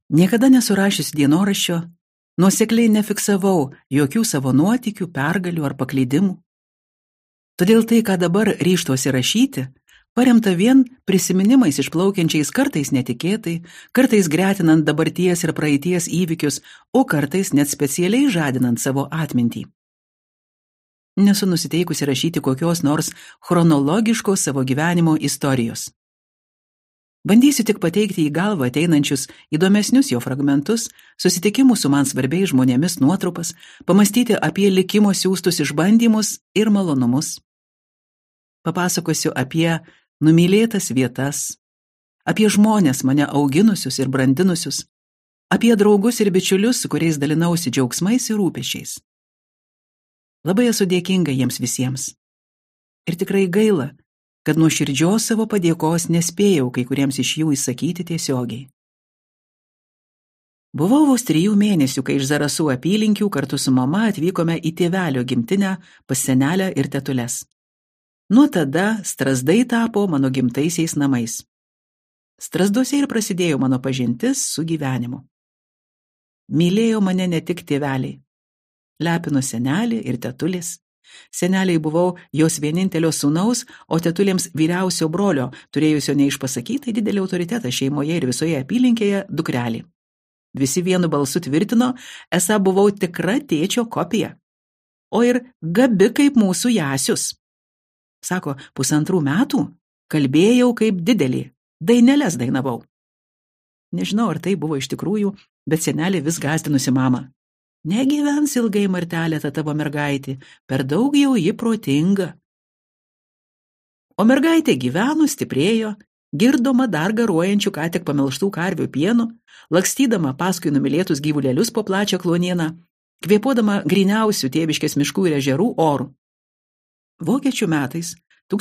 Niekada nesurašius dienoraščio, nuosekliai nefiksavau jokių savo nuotykių, pergalių ar paklydimų. Todėl tai, ką dabar ryžtuosi rašyti, paremta vien prisiminimais išplaukiančiais kartais netikėtai, kartais gretinant dabarties ir praeities įvykius, o kartais net specialiai žadinant savo atmintį. Nesu nusiteikusi rašyti kokios nors chronologiškos savo gyvenimo istorijos. Bandysiu tik pateikti į galvą ateinančius įdomesnius jo fragmentus, susitikimų su man svarbiais žmonėmis nuotrupas, pamastyti apie likimo siųstus išbandymus ir malonumus. Papasakosiu apie numylėtas vietas, apie žmonės mane auginusius ir brandinusius, apie draugus ir bičiulius, su kuriais dalinausi džiaugsmais ir rūpesčiais. Labai esu dėkinga jiems visiems. Ir tikrai gaila, kad nuo širdžios savo padėkos nespėjau kai kuriems iš jų įsakyti tiesiogiai. Buvau vos 3 mėnesių, kai iš Zarasų apylinkių kartu su mama atvykome į tėvelio gimtinę pas senelę ir tetules. Nuo tada Strazdai tapo mano gimtaisiais namais. Strazduose ir prasidėjo mano pažintis su gyvenimu. Mylėjo mane ne tik tėveliai. Lepino senelį ir tetulis. Seneliai buvau jos vienintelio sūnaus, o tetulėms vyriausio brolio, turėjusio neišpasakytai didelį autoritetą šeimoje ir visoje apylinkėje dukrelį. Visi vienu balsu tvirtino, esą buvau tikra tėčio kopija. O ir gabi kaip mūsų Jasius. Sako, 1,5 metų kalbėjau kaip didelį, daineles dainavau. Nežinau, ar tai buvo iš tikrųjų, bet senelė vis gąsdinusi mamą. Negyvens ilgai, Martelė, ta tavo mergaitė, per daug jau ji protinga. O mergaitė gyveno, stiprėjo, girdoma dar garuojančių ką tik pamelžtų karvių pienų, lakstydama paskui numylėtus gyvulėlius po plačią klonieną, kvėpuodama gryniausių tėviškės miškų ir ežerų orų. Vokiečių metais,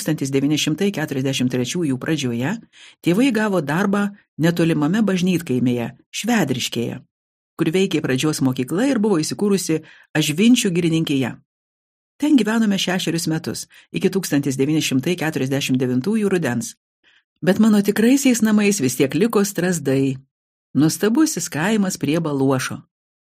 1943 pradžioje, tėvai gavo darbą netolimame bažnytkaimėje, Švedriškėje, kur veikė pradžios mokykla ir buvo įsikūrusi Ažvinčių girininkija. Ten gyvenome 6 metus, iki 1949 rudens. Bet mano tikraisiais namais vis tiek liko Strazdai. Nuostabusis kaimas prie Baluošo.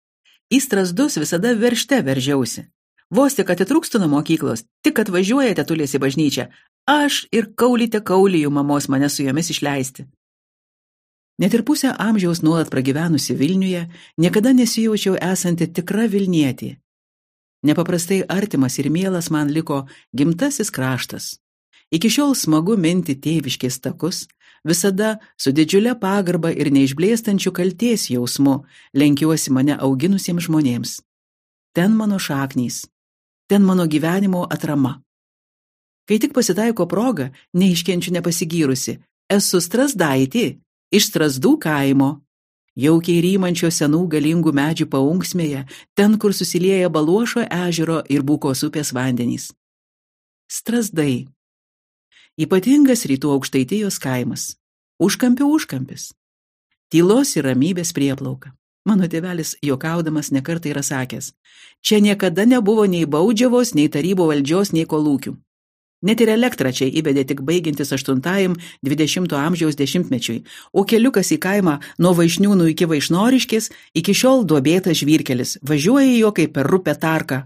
Į Strazdus visada veržte veržiausi. Vos tik atitrūkstu nuo mokyklos, tik atvažiuoja tetulės į bažnyčią, aš ir kaulyte kaulijų mamos mane su jomis išleisti. Net ir pusę amžiaus nuolat pragyvenusi Vilniuje, niekada nesijaučiau esanti tikra Vilnietė. Nepaprastai artimas ir mielas man liko gimtasis kraštas. Iki šiol smagu minti tėviškės takus, visada su didžiulė pagarba ir neišblėstančiu kaltės jausmu lenkiuosi mane auginusiems žmonėms. Ten mano šaknys, ten mano gyvenimo atrama. Kai tik pasitaiko proga, neiškenčiu nepasigyrusi, esu Strazdaitė, iš Strazdų kaimo, jaukiai rymančio senų galingų medžių paunksmėje, ten, kur susilieja Baluošo ežero ir Bukos upės vandenys. Strazdai. Ypatingas rytų Aukštaitijos kaimas. Užkampių užkampis. Tylos ir ramybės prieplauka. Mano tėvelis juokaudamas nekartą yra sakęs, čia niekada nebuvo nei baudžiavos, nei tarybų valdžios, nei kolūkių. Net ir elektrą čia įvedė tik baigiantis 8-20 amžiaus dešimtmečiui, o keliukas į kaimą nuo Vaišniūnų iki Vaišnoriškės iki šiol duobėtas žvyrkelis, važiuoja jo kaip per Rupę Tarką.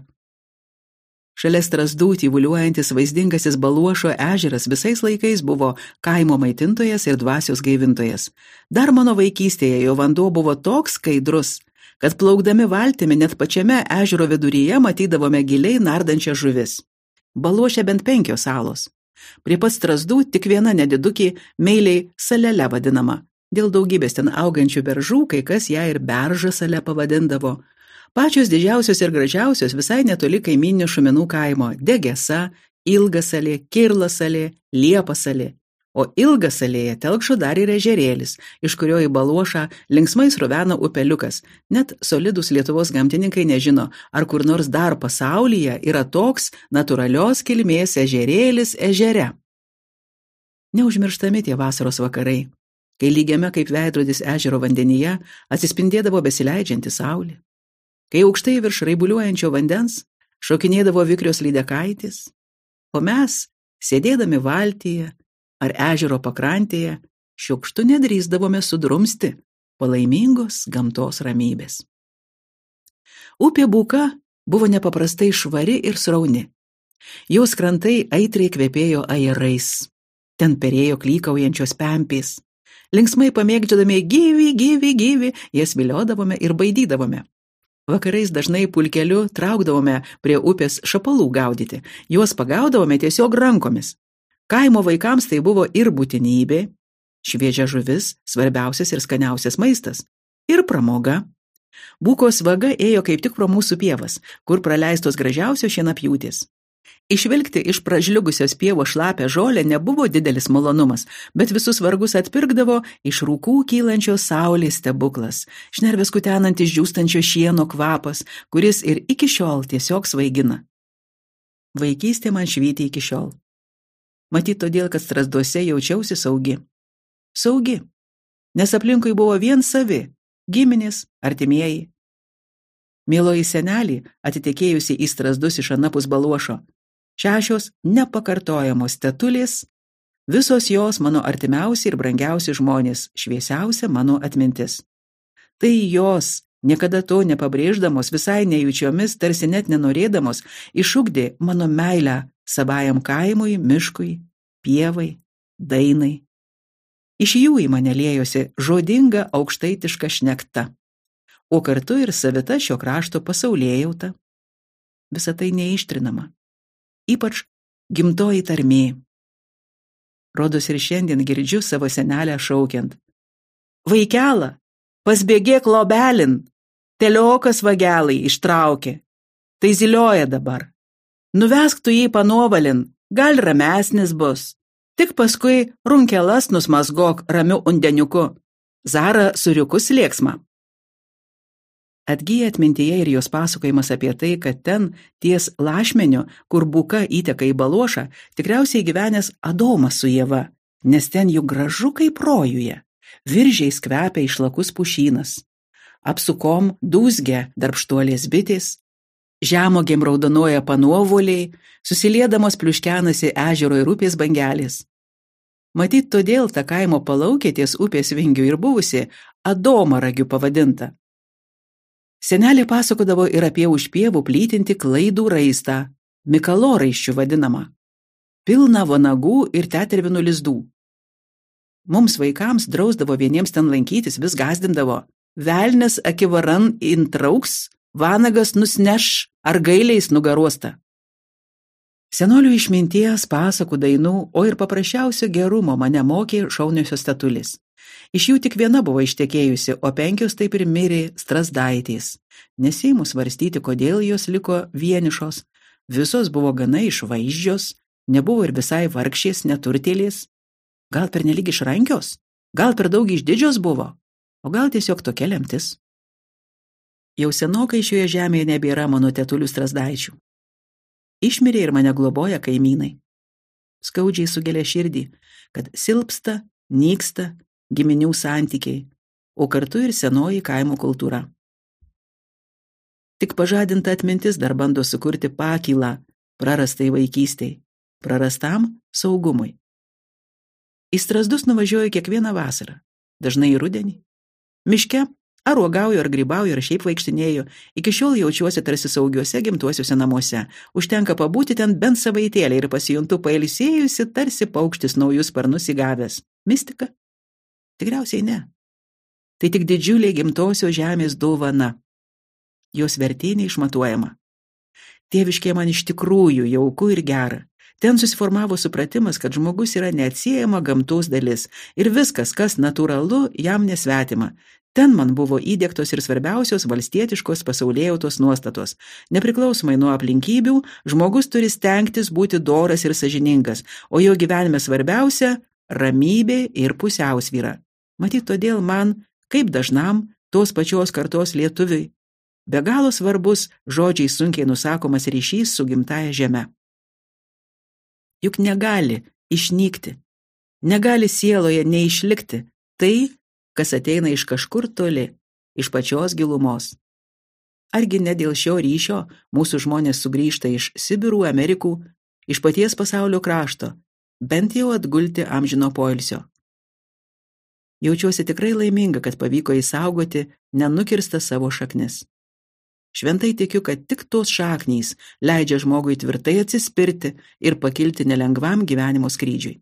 Šalia Strazdų tyvuliuojantis vaizdingasis Baluošo ežeras visais laikais buvo kaimo maitintojas ir dvasios gaivintojas. Dar mano vaikystėje jo vanduo buvo toks skaidrus, kad plaukdami valtimi net pačiame ežero viduryje matydavome giliai nardančią žuvis. Baluošė bent 5 salos. Prie pat Strazdų tik viena nedidukė, meiliai salele vadinama. Dėl daugybės ten augančių beržų, kai kas ją ir beržą sale pavadindavo. Pačios didžiausios ir gražiausios visai netoli kaimyninio Šumenų kaimo – Degesa, Ilgasalė, Kirlasalė, Liepasalė. O Ilgasalėje telkšo dar ir ežerėlis, iš kurio į Baluošą linksmai srovena upeliukas. Net solidus Lietuvos gamtininkai nežino, ar kur nors dar pasaulyje yra toks natūralios kilmės ežerėlis ežere. Neužmirštami tie vasaros vakarai, kai lygiame kaip veidrodis ežero vandenyje atsispindėdavo besileidžianti saulė. Kai aukštai virš raibuliuojančio vandens šokinėdavo vikrios lydekaitės, o mes, sėdėdami valtyje ar ežero pakrantėje, šiukštu nedrįsdavome sudrumsti, palaimingos gamtos ramybės. Upė Buka buvo nepaprastai švari ir srauni. Jos krantai aitriai kvepėjo ajerais. Ten perėjo klykaujančios pempės. Linksmai pamėgdžiodami gyvi, jas viliodavome ir baidydavome. Vakarais dažnai pulkeliu traukdavome prie upės šapalų gaudyti. Juos pagaudavome tiesiog rankomis. Kaimo vaikams tai buvo ir būtinybė, šviežia žuvis, svarbiausias ir skaniausias maistas, ir pramoga. Bukos vaga ėjo kaip tik pro mūsų pievas, kur praleistos gražiausios šienapjūtės. Išvilkti iš pražliugusios pievos šlapę žolę nebuvo didelis malonumas, bet visus vargus atpirkdavo iš rūkų kylančios saulės stebuklas, šnerves kutenantis džiūstančio šieno kvapas, kuris ir iki šiol tiesiog svaigina. Vaikystė man švyti iki šiol. Matyt todėl, kad Strazduose jaučiausi saugi. Saugi, nes aplinkui buvo vien savi, giminės, artimieji. Mieloji senelį, atitekėjusi į Strazdus iš anapus Baluošo, 6 nepakartojamos tetulės, visos jos mano artimiausi ir brangiausi žmonės, šviesiausia mano atmintis. Tai jos, niekada to nepabrėždamos, visai nejučiomis, tarsi net nenorėdamos, išugdė mano meilę savajam kaimui, miškui, pievai, dainai. Iš jų į mane liejosi žodinga aukštaitiška šnekta, o kartu ir savita šio krašto pasaulėjauta. Visa tai neištrinama. Ypač gimtoji tarmė. Rodos ir šiandien girdžiu savo senelę šaukiant. Vaikela, pasbėgėk lobelin, teliokas vagelai ištraukė. Tai zilioja dabar. Nuvesk tu jį panovalin, gal ramesnis bus. Tik paskui runkelas nusmazgok ramiu undeniuku. Zara suriukus lėksma. Atgyja atmintyje ir jos pasakojimas apie tai, kad ten, ties Lašmeniu, kur Buka įteka į Baluošą, tikriausiai gyvenęs Adomas su Ieva, nes ten juk gražu kaip rojuje. Viržiais kvepia išlakus pušynas. Apsukom dūzgia darbštuolės bitės, žemogėm raudonuoja panuovoliai, susiliedamos pliuškenasi ežero ir upės bangelės. Matyt, todėl ta kaimo palaukė ties upės vingių ir buvusi Adomaragiu pavadinta. Senelė pasakodavo ir apie už pievų plytinti klaidų raistą, mikaloraiščių vadinamą, pilną vanagų ir tetervinų lizdų. Mums vaikams drausdavo vieniems ten lankytis, vis gąsdindavo. Velnias akivaran intrauks, vanagas nusneš ar gailiais nugaruosta. Senolių išminties, pasakų, dainų, o ir paprasčiausio gerumo mane mokė šauniosios tetulės. Iš jų tik viena buvo ištekėjusi, o 5 taip ir mirė Strazdaitės. Neseimu svarstyti, kodėl jos liko vienišos. Visos buvo gana išvaizdžios, nebuvo ir visai vargšės, neturtėlės. Gal pernelyg išrankios, gal per daug išdidžios buvo, o gal tiesiog tokia lemtis. Jau senokai šioje žemėje nebėra mano tetulių Strazdaičių. Išmirė ir mane globoja kaimynai. Skaudžiai sugelia širdį, kad silpsta, nyksta giminių santykiai, o kartu ir senoji kaimo kultūra. Tik pažadinta atmintis dar bando sukurti pakylą prarastai vaikystei, prarastam saugumui. Į Strazdus nuvažiuoju kiekvieną vasarą, dažnai į rudenį. Miške ar uogauju, ar grybauju, ar šiaip vaikštinėju, iki šiol jaučiuosi tarsi saugiuose gimtuosiuose namuose. Užtenka pabūti ten bent savaitėlę ir pasijuntu pailsėjusi, tarsi paukštis naujus sparnus įgavęs. Mistika? Tikriausiai ne. Tai tik didžiulė gimtosios žemės dovana. Jos vertė neišmatuojama. Tėviškė man iš tikrųjų jauku ir gera. Ten susiformavo supratimas, kad žmogus yra neatsiejama gamtos dalis ir viskas, kas natūralu, jam nesvetima. Ten man buvo įdiegtos ir svarbiausios valstietiškos pasaulėjautos nuostatos. Nepriklausomai nuo aplinkybių, žmogus turi stengtis būti doras ir sąžiningas, o jo gyvenime svarbiausia – ramybė ir pusiausvyra. Matyt, todėl man, kaip dažnam, tos pačios kartos lietuviui, be galo svarbus žodžiai sunkiai nusakomas ryšys su gimtaja žeme. Juk negali išnykti, negali sieloje neišlikti tai, kas ateina iš kažkur toli, iš pačios gilumos. Argi ne dėl šio ryšio mūsų žmonės sugrįžta iš Sibirų, Amerikų, iš paties pasaulio krašto, bent jau atgulti amžino poilsio. Jaučiuosi tikrai laiminga, kad pavyko įsaugoti nenukirstas savo šaknis. Šventai tikiu, kad tik tos šaknys leidžia žmogui tvirtai atsispirti ir pakilti nelengvam gyvenimo skrydžiui.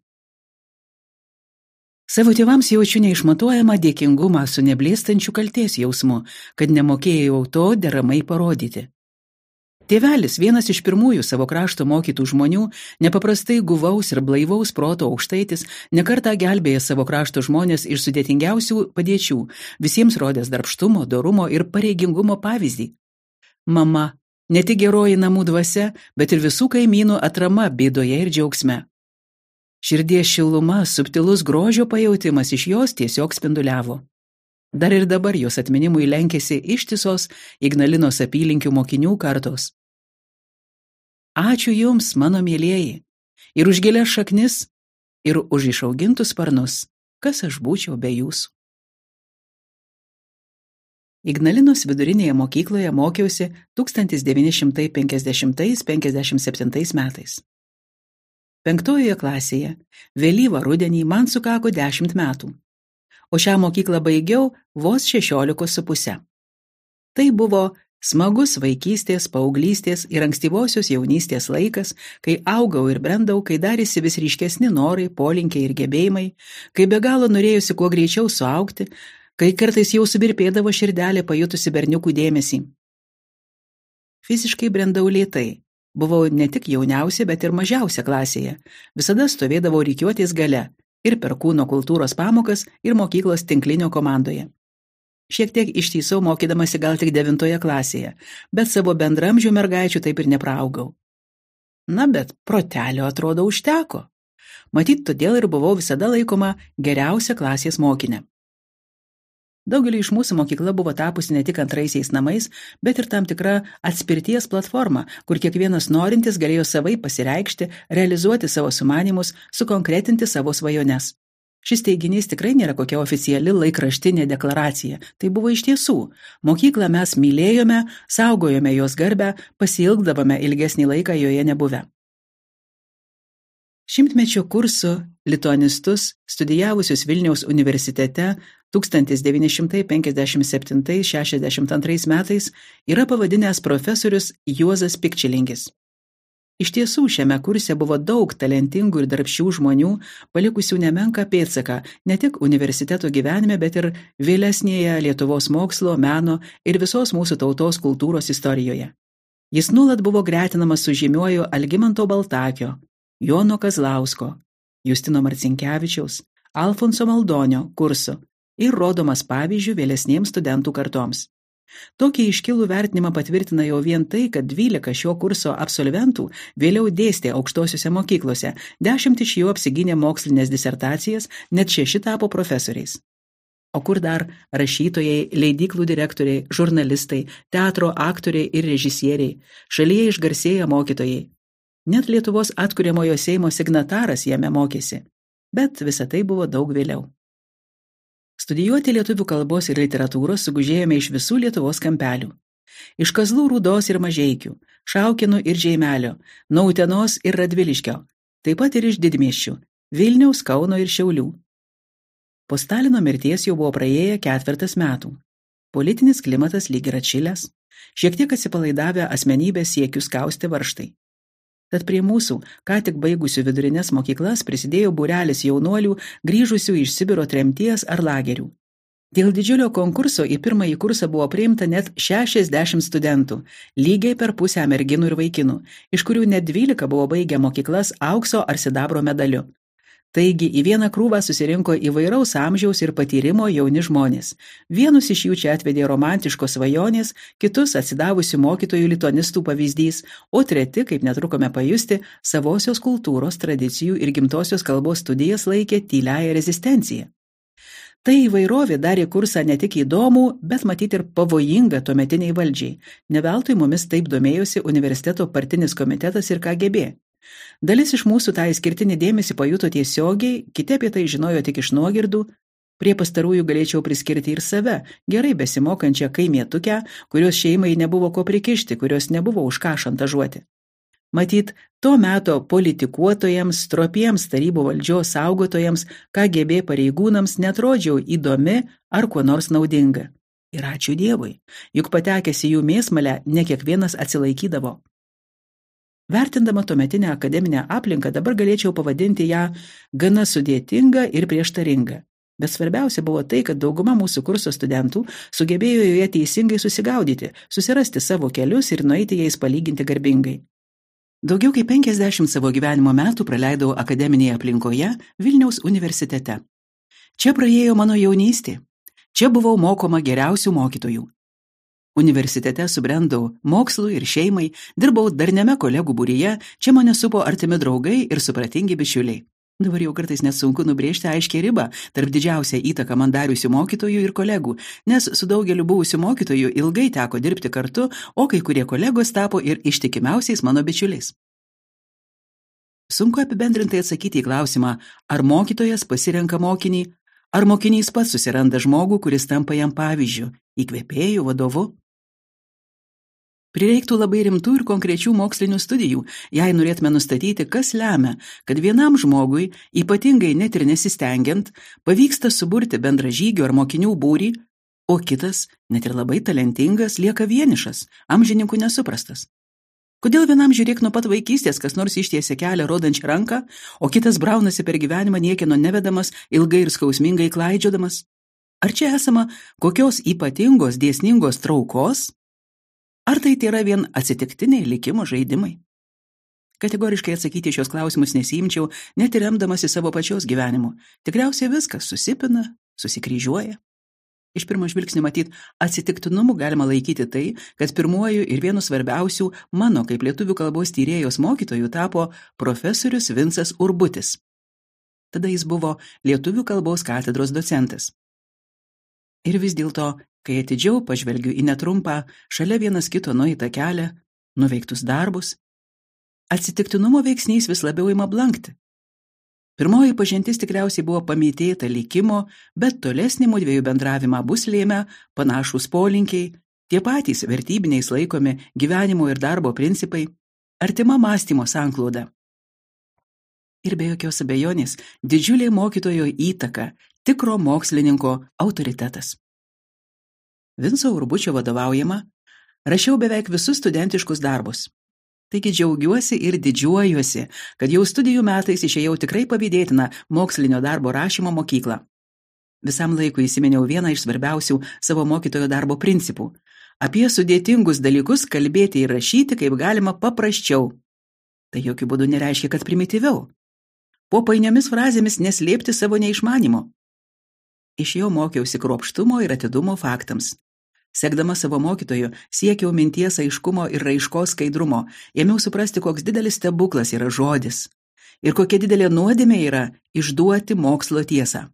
Savo tėvams jaučiu neišmatuojamą dėkingumą su neblėstančiu kaltės jausmu, kad nemokėjau to deramai parodyti. Tėvelis, vienas iš pirmųjų savo krašto mokytų žmonių, nepaprastai guvaus ir blaivaus proto aukštaitis, nekartą gelbėjęs savo krašto žmonės iš sudėtingiausių padėčių, visiems rodęs darbštumo, dorumo ir pareigingumo pavyzdį. Mama, ne tik geroji namų dvasia, bet ir visų kaimynų atrama bėdoje ir džiaugsme. Širdies šiluma, subtilus grožio pajautimas iš jos tiesiog spinduliavo. Dar ir dabar jos atminimui lenkėsi ištisos Ignalinos apylinkių mokinių kartos. Ačiū jums, mano mielieji, ir už gilias šaknis, ir už išaugintus sparnus, kas aš būčiau be jūsų. Ignalinos vidurinėje mokykloje mokiausi 1950–57 metais. 5 klasėje, vėlyvą rudenį man sukako 10 metų, o šią mokyklą baigiau vos 16,5. Tai buvo smagus vaikystės, paauglystės ir ankstyvosios jaunystės laikas, kai augau ir brendau, kai darėsi vis ryškesni norai, polinkiai ir gebėjimai, kai be galo norėjusi kuo greičiau suaugti, kai kartais jau subirpėdavo širdelė pajutusi berniukų dėmesį. Fiziškai brendau lėtai, buvau ne tik jauniausia, bet ir mažiausia klasėje, visada stovėdavau rikiuotės gale ir per kūno kultūros pamokas ir mokyklos tinklinio komandoje. Šiek tiek ištysau mokydamasi gal tik 9 klasėje, bet savo bendramžių mergaičių taip ir nepraaugau. Na, bet protelio atrodo užteko. Matyt, todėl ir buvau visada laikoma geriausia klasės mokinė. Daugelį iš mūsų mokykla buvo tapusi ne tik antraisiais namais, bet ir tam tikra atspirties platforma, kur kiekvienas norintis galėjo savai pasireikšti, realizuoti savo sumanymus, sukonkretinti savo svajones. Šis teiginys tikrai nėra kokia oficiali laikraštinė deklaracija. Tai buvo iš tiesų. Mokyklą mes mylėjome, saugojome jos garbę, pasiilgdavome ilgesnį laiką joje nebuvę. Šimtmečio kursų lituanistus, studijavusius Vilniaus universitete 1957–62 metais, yra pavadinęs profesorius Juozas Pikčilingis. Iš tiesų, šiame kurse buvo daug talentingų ir darbščių žmonių, palikusių nemenką pėdsaką ne tik universiteto gyvenime, bet ir vėlesnėje Lietuvos mokslo, meno ir visos mūsų tautos kultūros istorijoje. Jis nuolat buvo gretinamas su žymiuoju Algimanto Baltakio, Jono Kazlausko, Justino Marcinkevičiaus, Alfonso Maldonio kursu ir rodomas pavyzdžių vėlesniems studentų kartoms. Tokį iškilų vertinimą patvirtina jau vien tai, kad 12 šio kurso absolventų vėliau dėstė aukštosiuose mokyklose, 10 iš jų apsigynė mokslinės disertacijas, net 6 tapo profesoriais. O kur dar rašytojai, leidyklų direktoriai, žurnalistai, teatro aktoriai ir režisieriai, šalyje išgarsėję mokytojai. Net Lietuvos atkuriamojo Seimo signataras jame mokėsi, bet visa tai buvo daug vėliau. Studijuoti lietuvių kalbos ir literatūros sugužėjome iš visų Lietuvos kampelių. Iš Kazlų Rūdos ir Mažeikių, Šaukinų ir Žeimelio, nuo Utenos ir Radviliškio, taip pat ir iš didmiesčių, Vilniaus, Kauno ir Šiaulių. Po Stalino mirties jau buvo praėję 4 metų. Politinis klimatas lyg ir atšilęs, šiek tiek atsipalaidavę asmenybės siekius kausti varžtai. Tad prie mūsų, ką tik baigusių vidurinės mokyklas, prisidėjo būrelis jaunuolių, grįžusių iš Sibiro tremties ar lagerių. Dėl didžiulio konkurso į pirmąjį kursą buvo priimta net 60 studentų, lygiai per pusę merginų ir vaikinų, iš kurių net 12 buvo baigę mokyklas aukso ar sidabro medaliu. Taigi į vieną krūvą susirinko įvairaus amžiaus ir patyrimo jauni žmonės. Vienus iš jų čia atvedė romantiškos svajonės, kitus atsidavusių mokytojų lituanistų pavyzdys, o treti, kaip netrukome pajusti, savosios kultūros, tradicijų ir gimtosios kalbos studijas laikė tyliąją rezistenciją. Tai įvairovė darė kursą ne tik įdomų, bet matyti ir pavojingą tuometiniai valdžiai. Ne veltui mumis taip domėjosi universiteto partinis komitetas ir KGB. Dalis iš mūsų tą išskirtinį dėmesį pajuto tiesiogiai, kiti apie tai žinojo tik iš nuogirdų. Prie pastarųjų galėčiau priskirti ir save, gerai besimokančią kaimietukę, kurios šeimai nebuvo ko prikišti, kurios nebuvo už ką šantažuoti. Matyt, to meto politikuotojams, stropiems tarybų valdžios saugotojams, KGB pareigūnams netrodžiau įdomi ar kuo nors naudinga. Ir ačiū Dievui, juk patekęs į jų mėsmalę ne kiekvienas atsilaikydavo. Vertindama tuometinę akademinę aplinką, dabar galėčiau pavadinti ją gana sudėtinga ir prieštaringa. Bet svarbiausia buvo tai, kad dauguma mūsų kurso studentų sugebėjo joje teisingai susigaudyti, susirasti savo kelius ir nueiti jais palyginti garbingai. Daugiau kaip 50 savo gyvenimo metų praleidau akademinėje aplinkoje Vilniaus universitete. Čia praėjo mano jaunystė. Čia buvau mokoma geriausių mokytojų. Universitete subrendau mokslui ir šeimai, dirbau darniame kolegų būryje, čia mane supo artimi draugai ir supratingi bičiuliai. Dabar jau kartais net sunku nubrėžti aiškiai ribą tarp didžiausią įtaką man dariusių mokytojų ir kolegų, nes su daugeliu buvusių mokytojų ilgai teko dirbti kartu, o kai kurie kolegos tapo ir ištikimiausiais mano bičiuliais. Sunku apibendrintai atsakyti į klausimą, ar mokytojas pasirenka mokinį, ar mokinys pats susiranda žmogų, kuris tampa jam pavyzdžiu, įkvėpėju, vadovu. Prireiktų labai rimtų ir konkrečių mokslinių studijų, jei norėtume nustatyti, kas lemia, kad vienam žmogui, ypatingai net ir nesistengiant, pavyksta suburti bendražygių ar mokinių būrį, o kitas, net ir labai talentingas, lieka vienišas, amžininkų nesuprastas. Kodėl vienam žiūrėk nuo pat vaikystės, kas nors ištiesia kelią rodančią ranką, o kitas braunasi per gyvenimą niekieno nevedamas, ilgai ir skausmingai klaidžiodamas? Ar čia esama kokios ypatingos dėsningos traukos? Ar tai yra vien atsitiktiniai likimo žaidimai? Kategoriškai atsakyti šios klausimus nesiimčiau, net ir remdamasi savo pačios gyvenimu. Tikriausiai viskas susipina, susikryžiuoja. Iš pirmo žvilgsnio matyt, atsitiktinumu galima laikyti tai, kad pirmuoju ir vienu svarbiausių mano kaip lietuvių kalbos tyrėjos mokytojų tapo profesorius Vincas Urbutis. Tada jis buvo lietuvių kalbos katedros docentas. Ir vis dėlto, kai atidžiau pažvelgiu į netrumpą, šalia vienas kito nueitą kelią, nuveiktus darbus, atsitiktinumo veiksnys vis labiau ima blankti. Pirmoji pažintis tikriausiai buvo pamėtėta likimo, bet tolesnį mudviejų bendravimą bus lėmę panašūs polinkiai, tie patys vertybiniais laikomi gyvenimo ir darbo principai, artima mąstymo sankloda. Ir be jokios abejonės, didžiulė mokytojo įtaka, tikro mokslininko autoritetas. Vinco Urbučio vadovaujama, rašiau beveik visus studentiškus darbus. Taigi džiaugiuosi ir didžiuojuosi, kad jau studijų metais išėjau tikrai pavydėtiną mokslinio darbo rašymo mokyklą. Visam laikui įsiminiau vieną iš svarbiausių savo mokytojo darbo principų. Apie sudėtingus dalykus kalbėti ir rašyti kaip galima paprasčiau. Tai jokių būdų nereiškia, kad primityviau. Po painiomis frazėmis neslėpti savo neišmanimo. Iš jo mokiausi kruopštumo ir atidumo faktams. Sekdama savo mokytoju, siekiau minties aiškumo ir raiškos skaidrumo, ėmiau suprasti, koks didelis stebuklas yra žodis ir kokia didelė nuodėmė yra išduoti mokslo tiesą.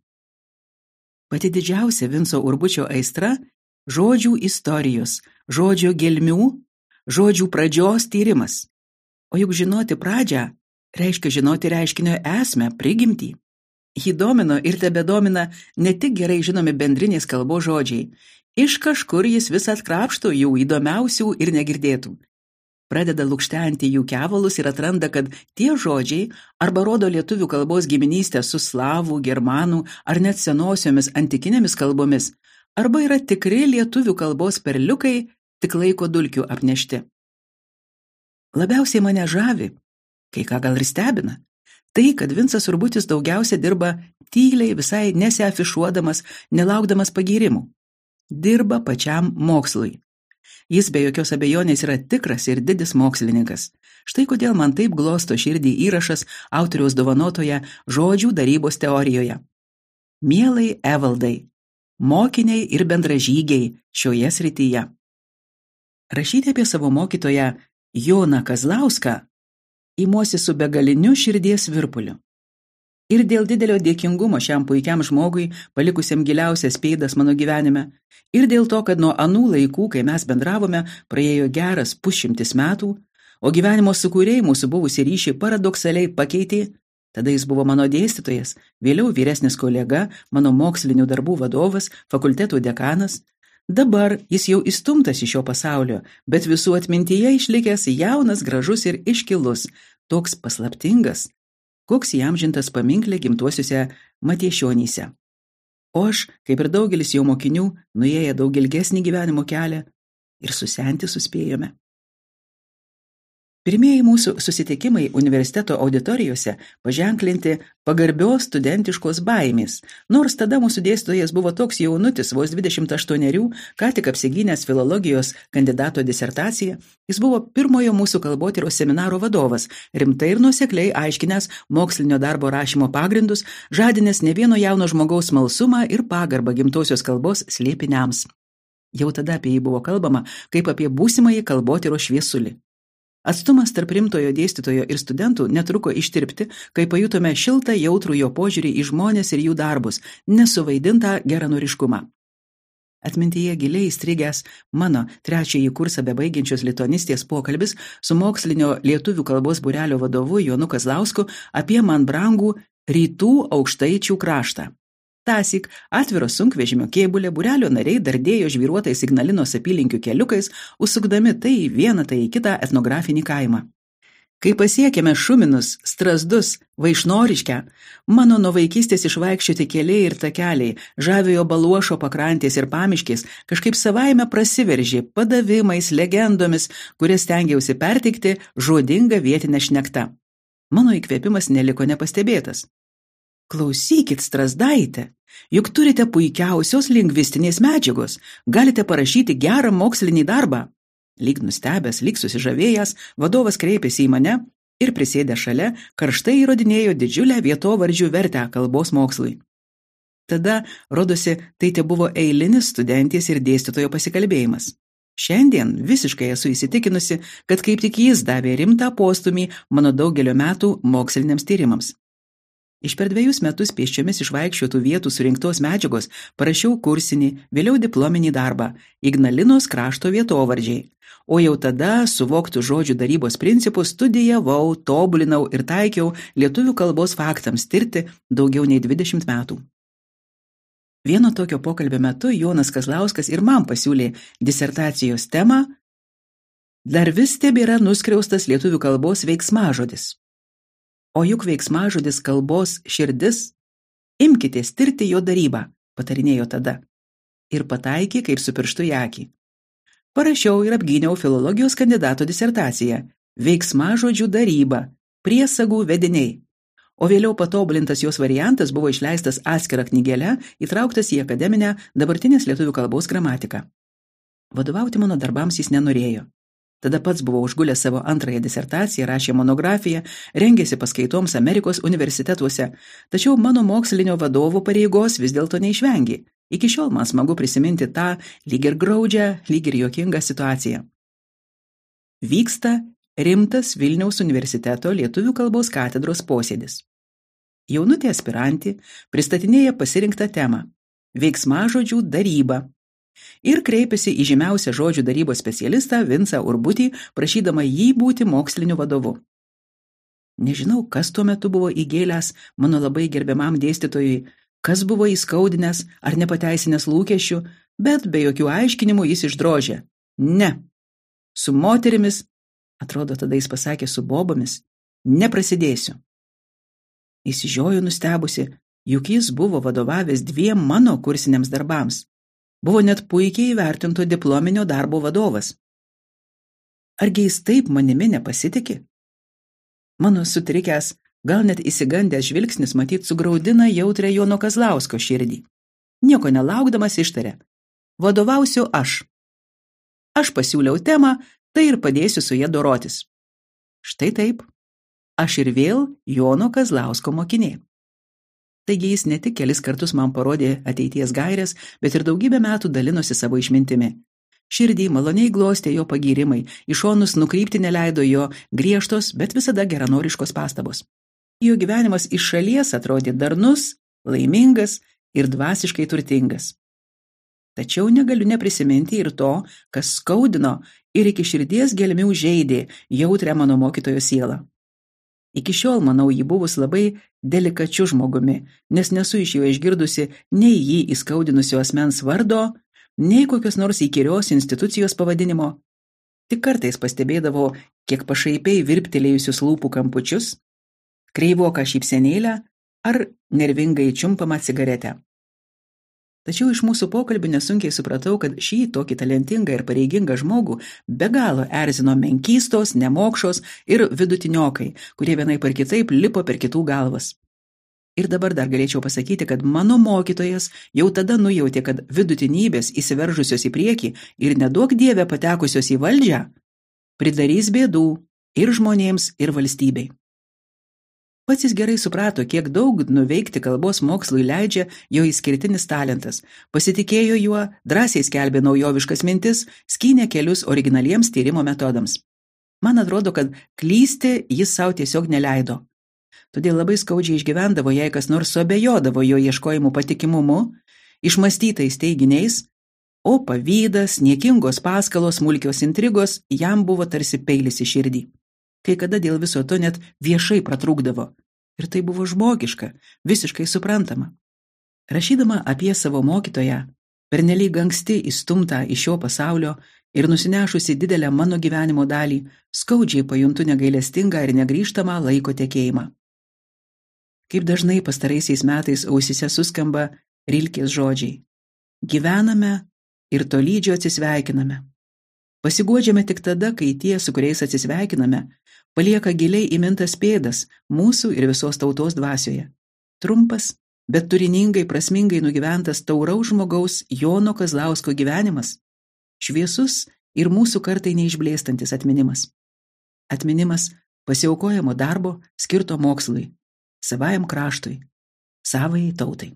Pati didžiausia Vinco Urbučio aistra – žodžių istorijos, žodžio gelmių, žodžių pradžios tyrimas. O juk žinoti pradžią reiškia žinoti reiškinio esmę, prigimtį. Jį domino ir tebedomina ne tik gerai žinomi bendrinės kalbos žodžiai, iš kažkur jis vis atkrapšto jų įdomiausių ir negirdėtų. Pradeda lukštenti jų kevalus ir atranda, kad tie žodžiai arba rodo lietuvių kalbos giminystę su slavų, germanų ar net senosiomis antikinėmis kalbomis, arba yra tikri lietuvių kalbos perliukai, tik laiko dulkių apnešti. Labiausiai mane žavi, kai ką gal ir stebina, tai, kad Vincas Urbutis daugiausia dirba tyliai, visai nesiafišuodamas, nelaukdamas pagyrimų. Dirba pačiam mokslui. Jis be jokios abejonės yra tikras ir didis mokslininkas. Štai kodėl man taip glosto širdį įrašas autoriaus dovanotoje žodžių darybos teorijoje. Mielai Evaldai, mokiniai ir bendražygiai šioje srityje. Rašyti apie savo mokytoją Joną Kazlauską įmuosi su begaliniu širdies virpuliu. Ir dėl didelio dėkingumo šiam puikiam žmogui, palikusiam giliausias pėdas mano gyvenime, ir dėl to, kad nuo anų laikų, kai mes bendravome, praėjo geras 100 metų, o gyvenimo sukūrėjai mūsų buvusi ryšį paradoksaliai pakeitė, tada jis buvo mano dėstytojas, vėliau vyresnis kolega, mano mokslinių darbų vadovas, fakultetų dekanas, Dabar jis jau įstumtas iš šio pasaulio, bet visų atmintyje išlikęs jaunas, gražus ir iškilus, toks paslaptingas, koks įamžintas paminkle gimtuosiuose Matiešonyse. O aš, kaip ir daugelis jo mokinių, nuėję daug ilgesnį gyvenimo kelią ir susenti suspėjome. Pirmieji mūsų susitikimai universiteto auditorijose paženklinti pagarbios studentiškos baimės, nors tada mūsų dėstytojas buvo toks jaunutis, vos 28, ką tik apsigynęs filologijos kandidato disertaciją, jis buvo pirmojo mūsų kalbotyros seminaro vadovas, rimtai ir nuosekliai aiškinęs mokslinio darbo rašymo pagrindus, žadinęs ne vieno jauno žmogaus smalsumą ir pagarbą gimtosios kalbos slėpiniams. Jau tada apie jį buvo kalbama, kaip apie būsimąjį kalbotyros šviesulį. Atstumas tarp rimtojo dėstytojo ir studentų netruko ištirpti, kai pajutome šiltą jautrų jo požiūrį į žmones ir jų darbus, nesuvaidintą geranoriškumą. Atmintyje giliai įstrigęs mano 3-ąjį kursą bebaigiančios lituanistės pokalbis su mokslinio lietuvių kalbos būrelio vadovu Jonu Kazlausku apie man brangų rytų aukštaičių kraštą. Tąsyk atviro sunkvežimio kėbulė būrelio nariai dardėjo žvyruotais Ignalinos apylinkių keliukais, užsukdami tai į vieną, tai į kitą etnografinį kaimą. Kai pasiekėme Šuminus, Strazdus, Vaišnoriškę, mano nuo vaikystės išvaikščioti keliai ir takeliai, žaviojo Baluošo pakrantės ir pamiškės, kažkaip savaime prasiveržė padavimais, legendomis, kurias stengiausi perteikti žodinga vietinė šnekta. Mano įkvėpimas neliko nepastebėtas. Klausykit, Strazdaite, juk turite puikiausios lingvistinės medžiagos, galite parašyti gerą mokslinį darbą. Lyg nustebęs, lyg susižavėjęs, vadovas kreipėsi į mane ir prisėdę šalia karštai įrodinėjo didžiulę vietovardžių vertę kalbos mokslui. Tada, rodosi, tai tebuvo eilinis studentės ir dėstytojo pasikalbėjimas. Šiandien visiškai esu įsitikinusi, kad kaip tik jis davė rimtą postūmį mano daugelio metų moksliniams tyrimams. Iš per 2 metus pėsčiomis išvaikščiotų vietų surinktos medžiagos parašiau kursinį, vėliau diplominį darbą Ignalinos krašto vietovardžiai, o jau tada suvoktų žodžių darybos principus studijavau, tobulinau ir taikiau lietuvių kalbos faktams tirti daugiau nei 20 metų. Vieno tokio pokalbio metu Jonas Kazlauskas ir man pasiūlė disertacijos temą Dar vis tebėra nuskriaustas lietuvių kalbos veiksmažodis. O juk veiksmažodis kalbos širdis, imkitės tirti jo darybą, patarinėjo tada. Ir pataikė kaip su pirštu į akį. Parašiau ir apgyniau filologijos kandidato disertaciją, veiksmažodžių daryba, priesagų vediniai. O vėliau patobulintas jos variantas buvo išleistas atskira knygele, įtrauktas į akademinę dabartinės lietuvių kalbos gramatiką. Vadovauti mano darbams jis nenorėjo. Tada pats buvo užgulęs savo 2-ąją disertaciją, rašė monografiją, rengėsi paskaitoms Amerikos universitetuose, tačiau mano mokslinio vadovo pareigos vis dėlto neišvengė. Iki šiol man smagu prisiminti tą lyg ir graudžią, lyg ir juokingą situaciją. Vyksta rimtas Vilniaus universiteto lietuvių kalbos katedros posėdis. Jaunutė aspirantė pristatinėja pasirinktą temą – veiksmažodžių daryba. Ir kreipėsi į žymiausią žodžių darybos specialistą Vincą Urbutį, prašydama jį būti moksliniu vadovu. Nežinau, kas tuo metu buvo įgėlęs mano labai gerbiamam dėstytojui, kas buvo įskaudinęs ar nepateisinęs lūkesčių, bet be jokių aiškinimų jis išdrožė. Ne. Su moterimis, atrodo tada jis pasakė su bobomis, neprasidėsiu. Įsižiojo nustebusi, juk jis buvo vadovavęs 2 mano kursiniams darbams. Buvo net puikiai įvertinto diplominio darbo vadovas. Argi jis taip manimi nepasitikė? Mano sutrikęs, gal net įsigandęs žvilgsnis matyt sugraudina jautrią Jono Kazlausko širdį. Nieko nelaukdamas ištarė. Vadovausiu aš. Aš pasiūliau temą, tai ir padėsiu su ja dorotis. Štai taip. Aš ir vėl Jono Kazlausko mokinė. Taigi jis ne tik kelis kartus man parodė ateities gaires, bet ir daugybę metų dalinosi savo išmintimi. Širdį maloniai glostė jo pagyrimai, į šonus nukrypti neleido jo griežtos, bet visada geranoriškos pastabos. Jo gyvenimas iš šalies atrodė darnus, laimingas ir dvasiškai turtingas. Tačiau negaliu neprisiminti ir to, kas skaudino ir iki širdies gelmių žeidė jautrią mano mokytojo sielą. Iki šiol, manau, jį buvus labai delikačiu žmogumi, nes nesu iš jo išgirdusi nei jį įskaudinusio asmens vardo, nei kokios nors įkyrios institucijos pavadinimo. Tik kartais pastebėdavo kiek pašaipiai virptelėjusius lūpų kampučius, kreivoką šypsenėlę ar nervingai čiumpamą cigaretę. Tačiau iš mūsų pokalbių nesunkiai supratau, kad šį tokį talentingą ir pareigingą žmogų be galo erzino menkystos, nemokšos ir vidutiniokai, kurie vienaip ar kitaip lipo per kitų galvas. Ir dabar dar galėčiau pasakyti, kad mano mokytojas jau tada nujautė, kad vidutinybės įsiveržusios į priekį ir neduok dieve patekusios į valdžią pridarys bėdų ir žmonėms, ir valstybei. Pats jis gerai suprato, kiek daug nuveikti kalbos mokslui leidžia jo išskirtinis talentas, pasitikėjo juo, drąsiai skelbė naujoviškas mintis, skynė kelius originaliems tyrimo metodams. Man atrodo, kad klysti jis savo tiesiog neleido. Todėl labai skaudžiai išgyvendavo, jei kas nors suabejodavo jo ieškojimų patikimumu, išmąstytais teiginiais, o pavydas, niekingos paskalos, smulkios intrigos jam buvo tarsi peilis į širdį. Kai kada dėl viso to net viešai pratrūkdavo. Ir tai buvo žmogiška, visiškai suprantama. Rašydama apie savo mokytoją, pernelyg anksti įstumtą iš šio pasaulio ir nusinešusi didelę mano gyvenimo dalį, skaudžiai pajuntu negailestingą ir negrįžtamą laiko tekėjimą. Kaip dažnai pastaraisiais metais ausyse suskamba Rilkės žodžiai. Gyvename ir tolydžio atsisveikiname. Pasiguodžiame tik tada, kai tie, su kuriais atsisveikiname, palieka giliai įmintas pėdas mūsų ir visos tautos dvasioje. Trumpas, bet turiningai, prasmingai nugyventas tauraus žmogaus Jono Kazlausko gyvenimas, šviesus ir mūsų kartai neišblėstantis atminimas. Atminimas pasiaukojamo darbo skirto mokslui, savajam kraštui, savai tautai.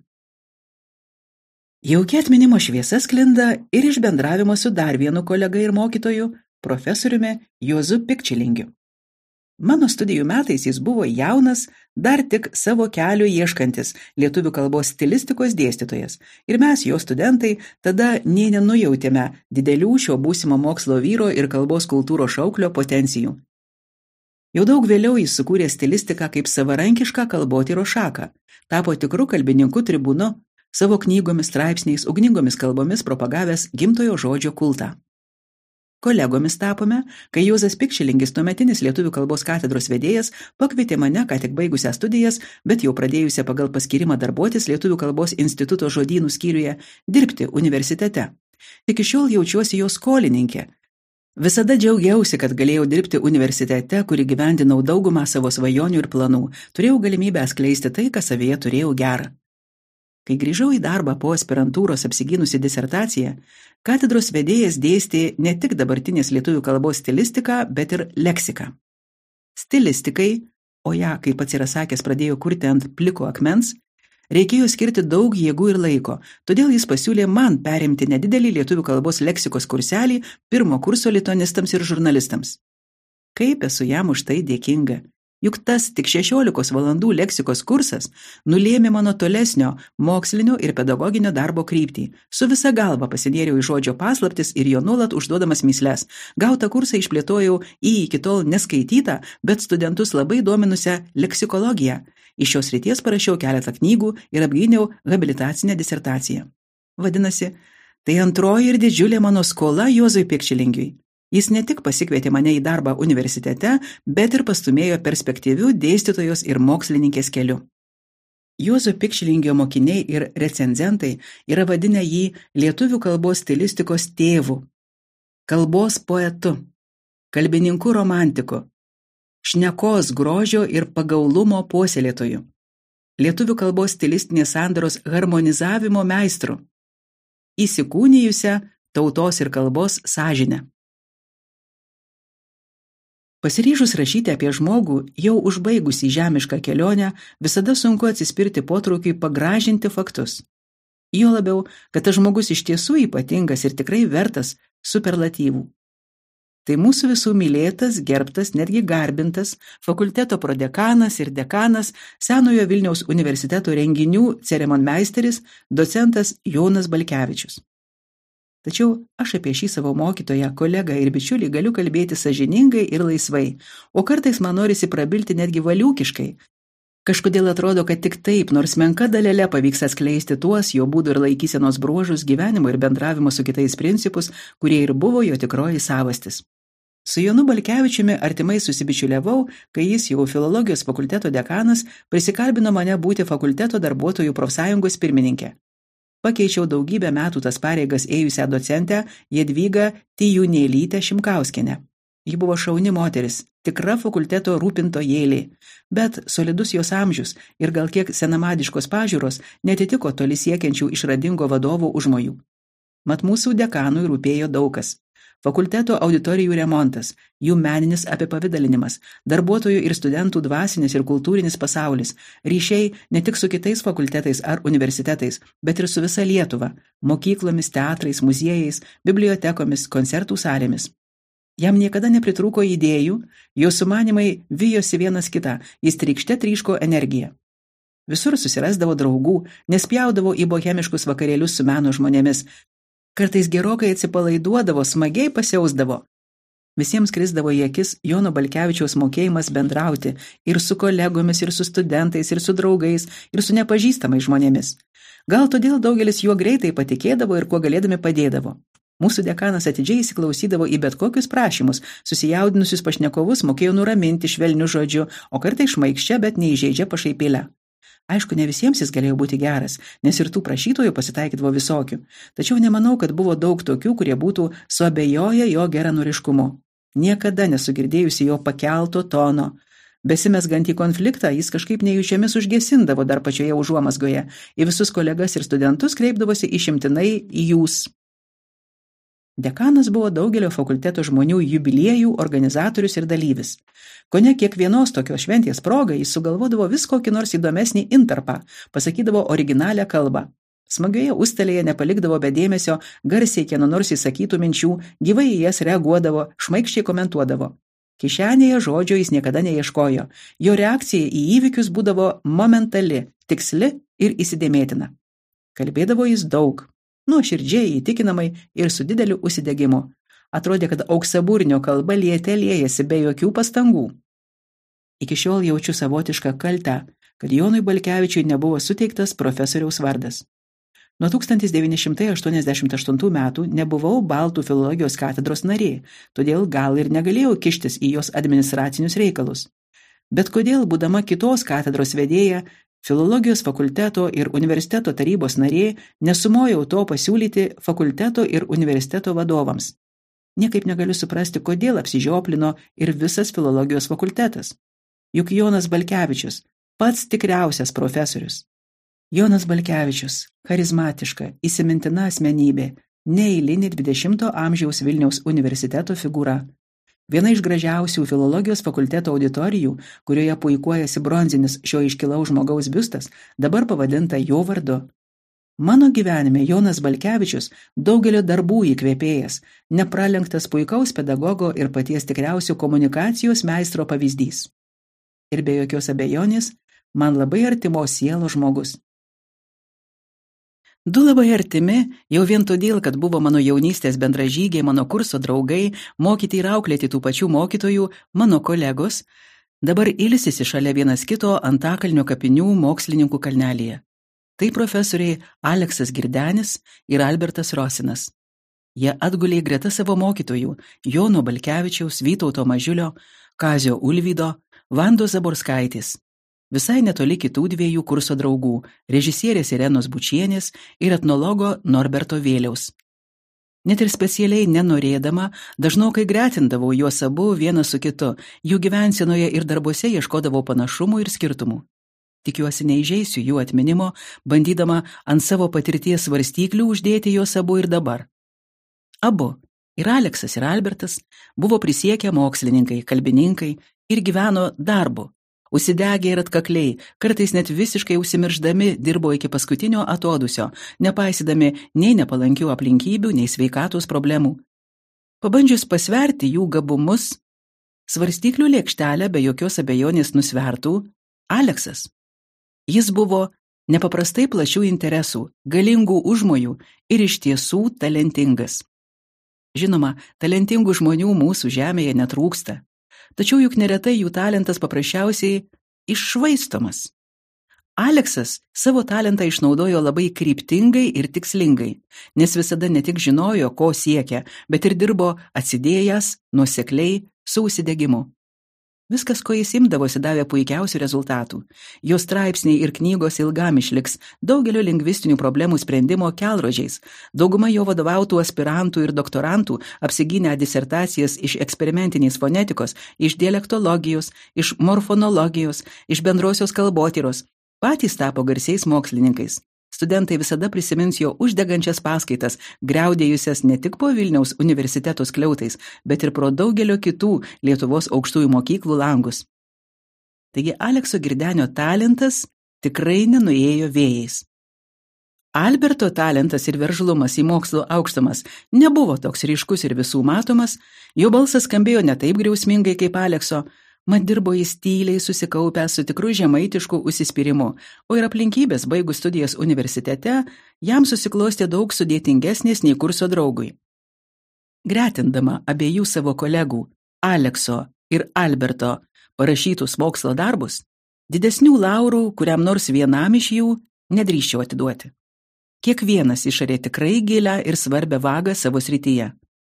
Jauki atminimo šviesa sklinda ir iš bendravimo su dar vienu kolega ir mokytoju, profesoriumi Juozu Pikčilingiu. Mano studijų metais jis buvo jaunas, dar tik savo kelio ieškantis lietuvių kalbos stilistikos dėstytojas, ir mes, jo studentai, tada nė nenujautėme didelių šio būsimo mokslo vyro ir kalbos kultūros šauklio potencijų. Jau daug vėliau jis sukūrė stilistiką kaip savarankišką kalbotyros šaką, tapo tikru kalbininku tribūnu, savo knygomis, straipsniais, ugningomis kalbomis propagavęs gimtojo žodžio kultą. Kolegomis tapome, kai Juozas Pikčilingis, tuometinis lietuvių kalbos katedros vedėjas, pakvietė mane, ką tik baigusią studijas, bet jau pradėjusią pagal paskyrimą darbuotis Lietuvių kalbos instituto žodynų skyriuje, dirbti universitete. Iki šiol jaučiuosi jo skolininkė. Visada džiaugiausi, kad galėjau dirbti universitete, kurį gyvendinau daugumą savo svajonių ir planų, turėjau galimybę skleisti tai, ką savyje turėjau gerą. Kai grįžau į darbą po aspirantūros apsigynusi disertaciją, katedros vedėjas dėstė ne tik dabartinės lietuvių kalbos stilistiką, bet ir leksiką. Stilistikai, o ją, kaip pats yra sakęs, pradėjo kurti ant pliko akmens, reikėjo skirti daug jėgų ir laiko, todėl jis pasiūlė man perimti nedidelį lietuvių kalbos leksikos kurselį pirmo kurso lituanistams ir žurnalistams. Kaip esu jam už tai dėkinga. Juk tas tik 16 valandų leksikos kursas nulėmė mano tolesnio mokslinio ir pedagoginio darbo kryptį. Su visa galva pasinėriau į žodžio paslaptis ir jo nuolat užduodamas mįsles. Gautą kursą išplėtojau į iki tol neskaitytą, bet studentus labai dominusią leksikologiją. Iš šios srities parašiau keletą knygų ir apgyniau habilitacinę disertaciją. Vadinasi, tai antroji ir didžiulė mano skola Juozui Pikčilingiui. Jis ne tik pasikvietė mane į darbą universitete, bet ir pastumėjo perspektyvių dėstytojos ir mokslininkės keliu. Juozo Pikčilingio mokiniai ir recenzentai yra vadinę jį lietuvių kalbos stilistikos tėvu, kalbos poetu, kalbininku romantiku, šnekos grožio ir pagaulumo puoselėtoju, lietuvių kalbos stilistinės sandaros harmonizavimo meistru, įsikūnijusią tautos ir kalbos sąžinę. Pasiryžus rašyti apie žmogų, jau užbaigusį žemišką kelionę, visada sunku atsispirti potraukiui pagražinti faktus. Jo labiau, kad tas žmogus iš tiesų ypatingas ir tikrai vertas superlatyvų. Tai mūsų visų mylėtas, gerbtas, netgi garbintas, fakulteto prodekanas ir dekanas, Senojo Vilniaus universiteto renginių ceremonmeisteris, docentas Jonas Balkevičius. Tačiau aš apie šį savo mokytoją, kolegą ir bičiulį galiu kalbėti sąžiningai ir laisvai, o kartais man norisi prabilti netgi valiūkiškai, Kažkodėl atrodo, kad tik taip, nors menka dalelė pavyks atskleisti tuos jo būdų ir laikysenos bruožus, gyvenimo ir bendravimo su kitais principus, kurie ir buvo jo tikroji savastis. Su Jonu Balkevičiumi artimai susibičiuliavau, kai jis jau filologijos fakulteto dekanas prisikalbino mane būti fakulteto darbuotojų profsąjungos pirmininkė. Pakeičiau daugybę metų tas pareigas ėjusią docentę Jadvygą Tijūnėlytę Šimkauskienę. Ji buvo šauni moteris, tikra fakulteto rūpintojėlė, bet solidus jos amžius ir gal kiek senamadiškos pažiūros netitiko toli siekiančių išradingo vadovų užmojų. Mat mūsų dekanui rūpėjo daugas. Fakulteto auditorijų remontas, jų meninis apipavidalinimas, darbuotojų ir studentų dvasinis ir kultūrinis pasaulis, ryšiai ne tik su kitais fakultetais ar universitetais, bet ir su visa Lietuva, mokyklomis, teatrais, muziejais, bibliotekomis, koncertų salėmis. Jam niekada nepritrūko idėjų, jo sumanimai vijosi vienas kitą, jis trykšte tryško energiją. Visur susirasdavo draugų, nespjaudavo į bohemiškus vakarėlius su meno žmonėmis, kartais gerokai atsipalaiduodavo, smagiai pasiausdavo. Visiems krisdavo į akis Jono Balkevičiaus mokėjimas bendrauti ir su kolegomis, ir su studentais, ir su draugais, ir su nepažįstamais žmonėmis. Gal todėl daugelis juo greitai patikėdavo ir kuo galėdami padėdavo. Mūsų dekanas atidžiai įsiklausydavo į bet kokius prašymus, susijaudinusius pašnekovus mokėjo nuraminti švelniu žodžiu, o kartai šmaikščia, bet neįžeidžia pašaipėlę. Aišku, ne visiems jis galėjo būti geras, nes ir tų prašytojų pasitaikydavo visokių, tačiau nemanau, kad buvo daug tokių, kurie būtų suabejoję jo geranoriškumu. Niekada nesugirdėjusi jo pakelto tono. Besimesgant į konfliktą, jis kažkaip nejučiomis užgesindavo dar pačioje užuomazgoje, į visus kolegas ir studentus kreipdavosi išimtinai į jūs. Dekanas buvo daugelio fakulteto žmonių jubiliejų organizatorius ir dalyvis. Kone kiekvienos tokios šventės progai jis sugalvodavo vis kokį nors įdomesnį intarpą, pasakydavo originalią kalbą. Smagioje ustelėje nepalikdavo be dėmesio garsiai kieno nors įsakytų minčių, gyvai į jas reaguodavo, šmaikščiai komentuodavo. Kišenėje žodžio jis niekada neieškojo. Jo reakcija į įvykius būdavo momentali, tiksli ir įsidėmėtina. Kalbėdavo jis daug. Nuoširdžiai, įtikinamai ir su dideliu užsidegimu. Atrodė, kad auksaburnio kalba liejasi be jokių pastangų. Iki šiol jaučiu savotišką kaltę, kad Jonui Balkevičiui nebuvo suteiktas profesoriaus vardas. Nuo 1988 metų nebuvau Baltų filologijos katedros narė, todėl gal ir negalėjau kištis į jos administracinius reikalus. Bet kodėl, būdama kitos katedros vedėja, filologijos fakulteto ir universiteto tarybos narė, nesumojau to pasiūlyti fakulteto ir universiteto vadovams. Niekaip negaliu suprasti, kodėl apsižioplino ir visas filologijos fakultetas. Juk Jonas Balkevičius, pats tikriausias profesorius. Jonas Balkevičius, charizmatiška, įsimintina asmenybė, neeilinė 20 amžiaus Vilniaus universiteto figūra. Viena iš gražiausių filologijos fakulteto auditorijų, kurioje puikuojasi bronzinis šio iškilaus žmogaus biustas, dabar pavadinta jo vardu. Mano gyvenime Jonas Balkevičius daugelio darbų įkvėpėjas, nepralenktas puikaus pedagogo ir paties tikriausio komunikacijos meistro pavyzdys. Ir be jokios abejonės, man labai artimos sielos žmogus. Du labai artimi, jau vien todėl, kad buvo mano jaunystės bendražygiai, mano kurso draugai, mokyti ir auklėti tų pačių mokytojų, mano kolegos, dabar ilsisi šalia vienas kito Antakalnio kapinių mokslininkų kalnelyje. Tai profesoriai Aleksas Girdenis ir Albertas Rosinas. Jie atgulė greta savo mokytojų Jono Balkevičiaus, Vytauto Mažiulio, Kazio Ulvydo, Vandos Zaborskaitės. Visai netoli kitų dviejų kurso draugų, režisierės Irenos Bučienės ir etnologo Norberto Vėliaus. Net ir specialiai nenorėdama, dažnokai gretindavau juos abu vieną su kitu, jų gyvensenoje ir darbuose ieškodavau panašumų ir skirtumų. Tikiuosi neįžeisiu jų atminimo, bandydama ant savo patirties svarstyklių uždėti juos abu ir dabar. Abu, ir Aleksas, ir Albertas, buvo prisiekę mokslininkai, kalbininkai ir gyveno darbu. Užsidegę ir atkakliai, kartais net visiškai užsimiršdami dirbo iki paskutinio atodusio, nepaisydami nei nepalankių aplinkybių, nei sveikatos problemų. Pabandžius pasverti jų gabumus, svarstyklių lėkštelę be jokios abejonės nusvertų Aleksas. Jis buvo nepaprastai plačių interesų, galingų užmojų ir iš tiesų talentingas. Žinoma, talentingų žmonių mūsų žemėje netrūksta. Tačiau juk neretai jų talentas paprasčiausiai iššvaistomas. Aleksas savo talentą išnaudojo labai kryptingai ir tikslingai, nes visada ne tik žinojo, ko siekia, bet ir dirbo atsidėjęs, nuosekliai, su užsidegimu. Viskas, ko jis imdavosi, davė puikiausių rezultatų. Jo straipsniai ir knygos ilgam išliks daugelio lingvistinių problemų sprendimo kelrodžiais. Dauguma jo vadovautų aspirantų ir doktorantų apsigynę disertacijas iš eksperimentinės fonetikos, iš dialektologijos, iš morfonologijos, iš bendrosios kalbotyros, patys tapo garsiais mokslininkais. Studentai visada prisimins jo uždegančias paskaitas, griaudėjusias ne tik po Vilniaus universiteto skliautais, bet ir pro daugelio kitų Lietuvos aukštųjų mokyklų langus. Taigi Alekso Girdenio talentas tikrai nenuėjo vėjais. Alberto talentas ir veržlumas į mokslo aukštumas nebuvo toks ryškus ir visų matomas, jo balsas skambėjo ne taip griausmingai kaip Alekso, mat dirbo jis tyliai susikaupęs su tikru žemaitišku užsispyrimu, o ir aplinkybės baigus studijas universitete jam susiklostė daug sudėtingesnės nei kurso draugui. Gretindama abiejų savo kolegų, Alekso ir Alberto, parašytus mokslo darbus, didesnių laurų kuriam nors vienam iš jų nedrįsčiau atiduoti. Kiekvienas išarė tikrai gilią ir svarbią vagą savo srityje.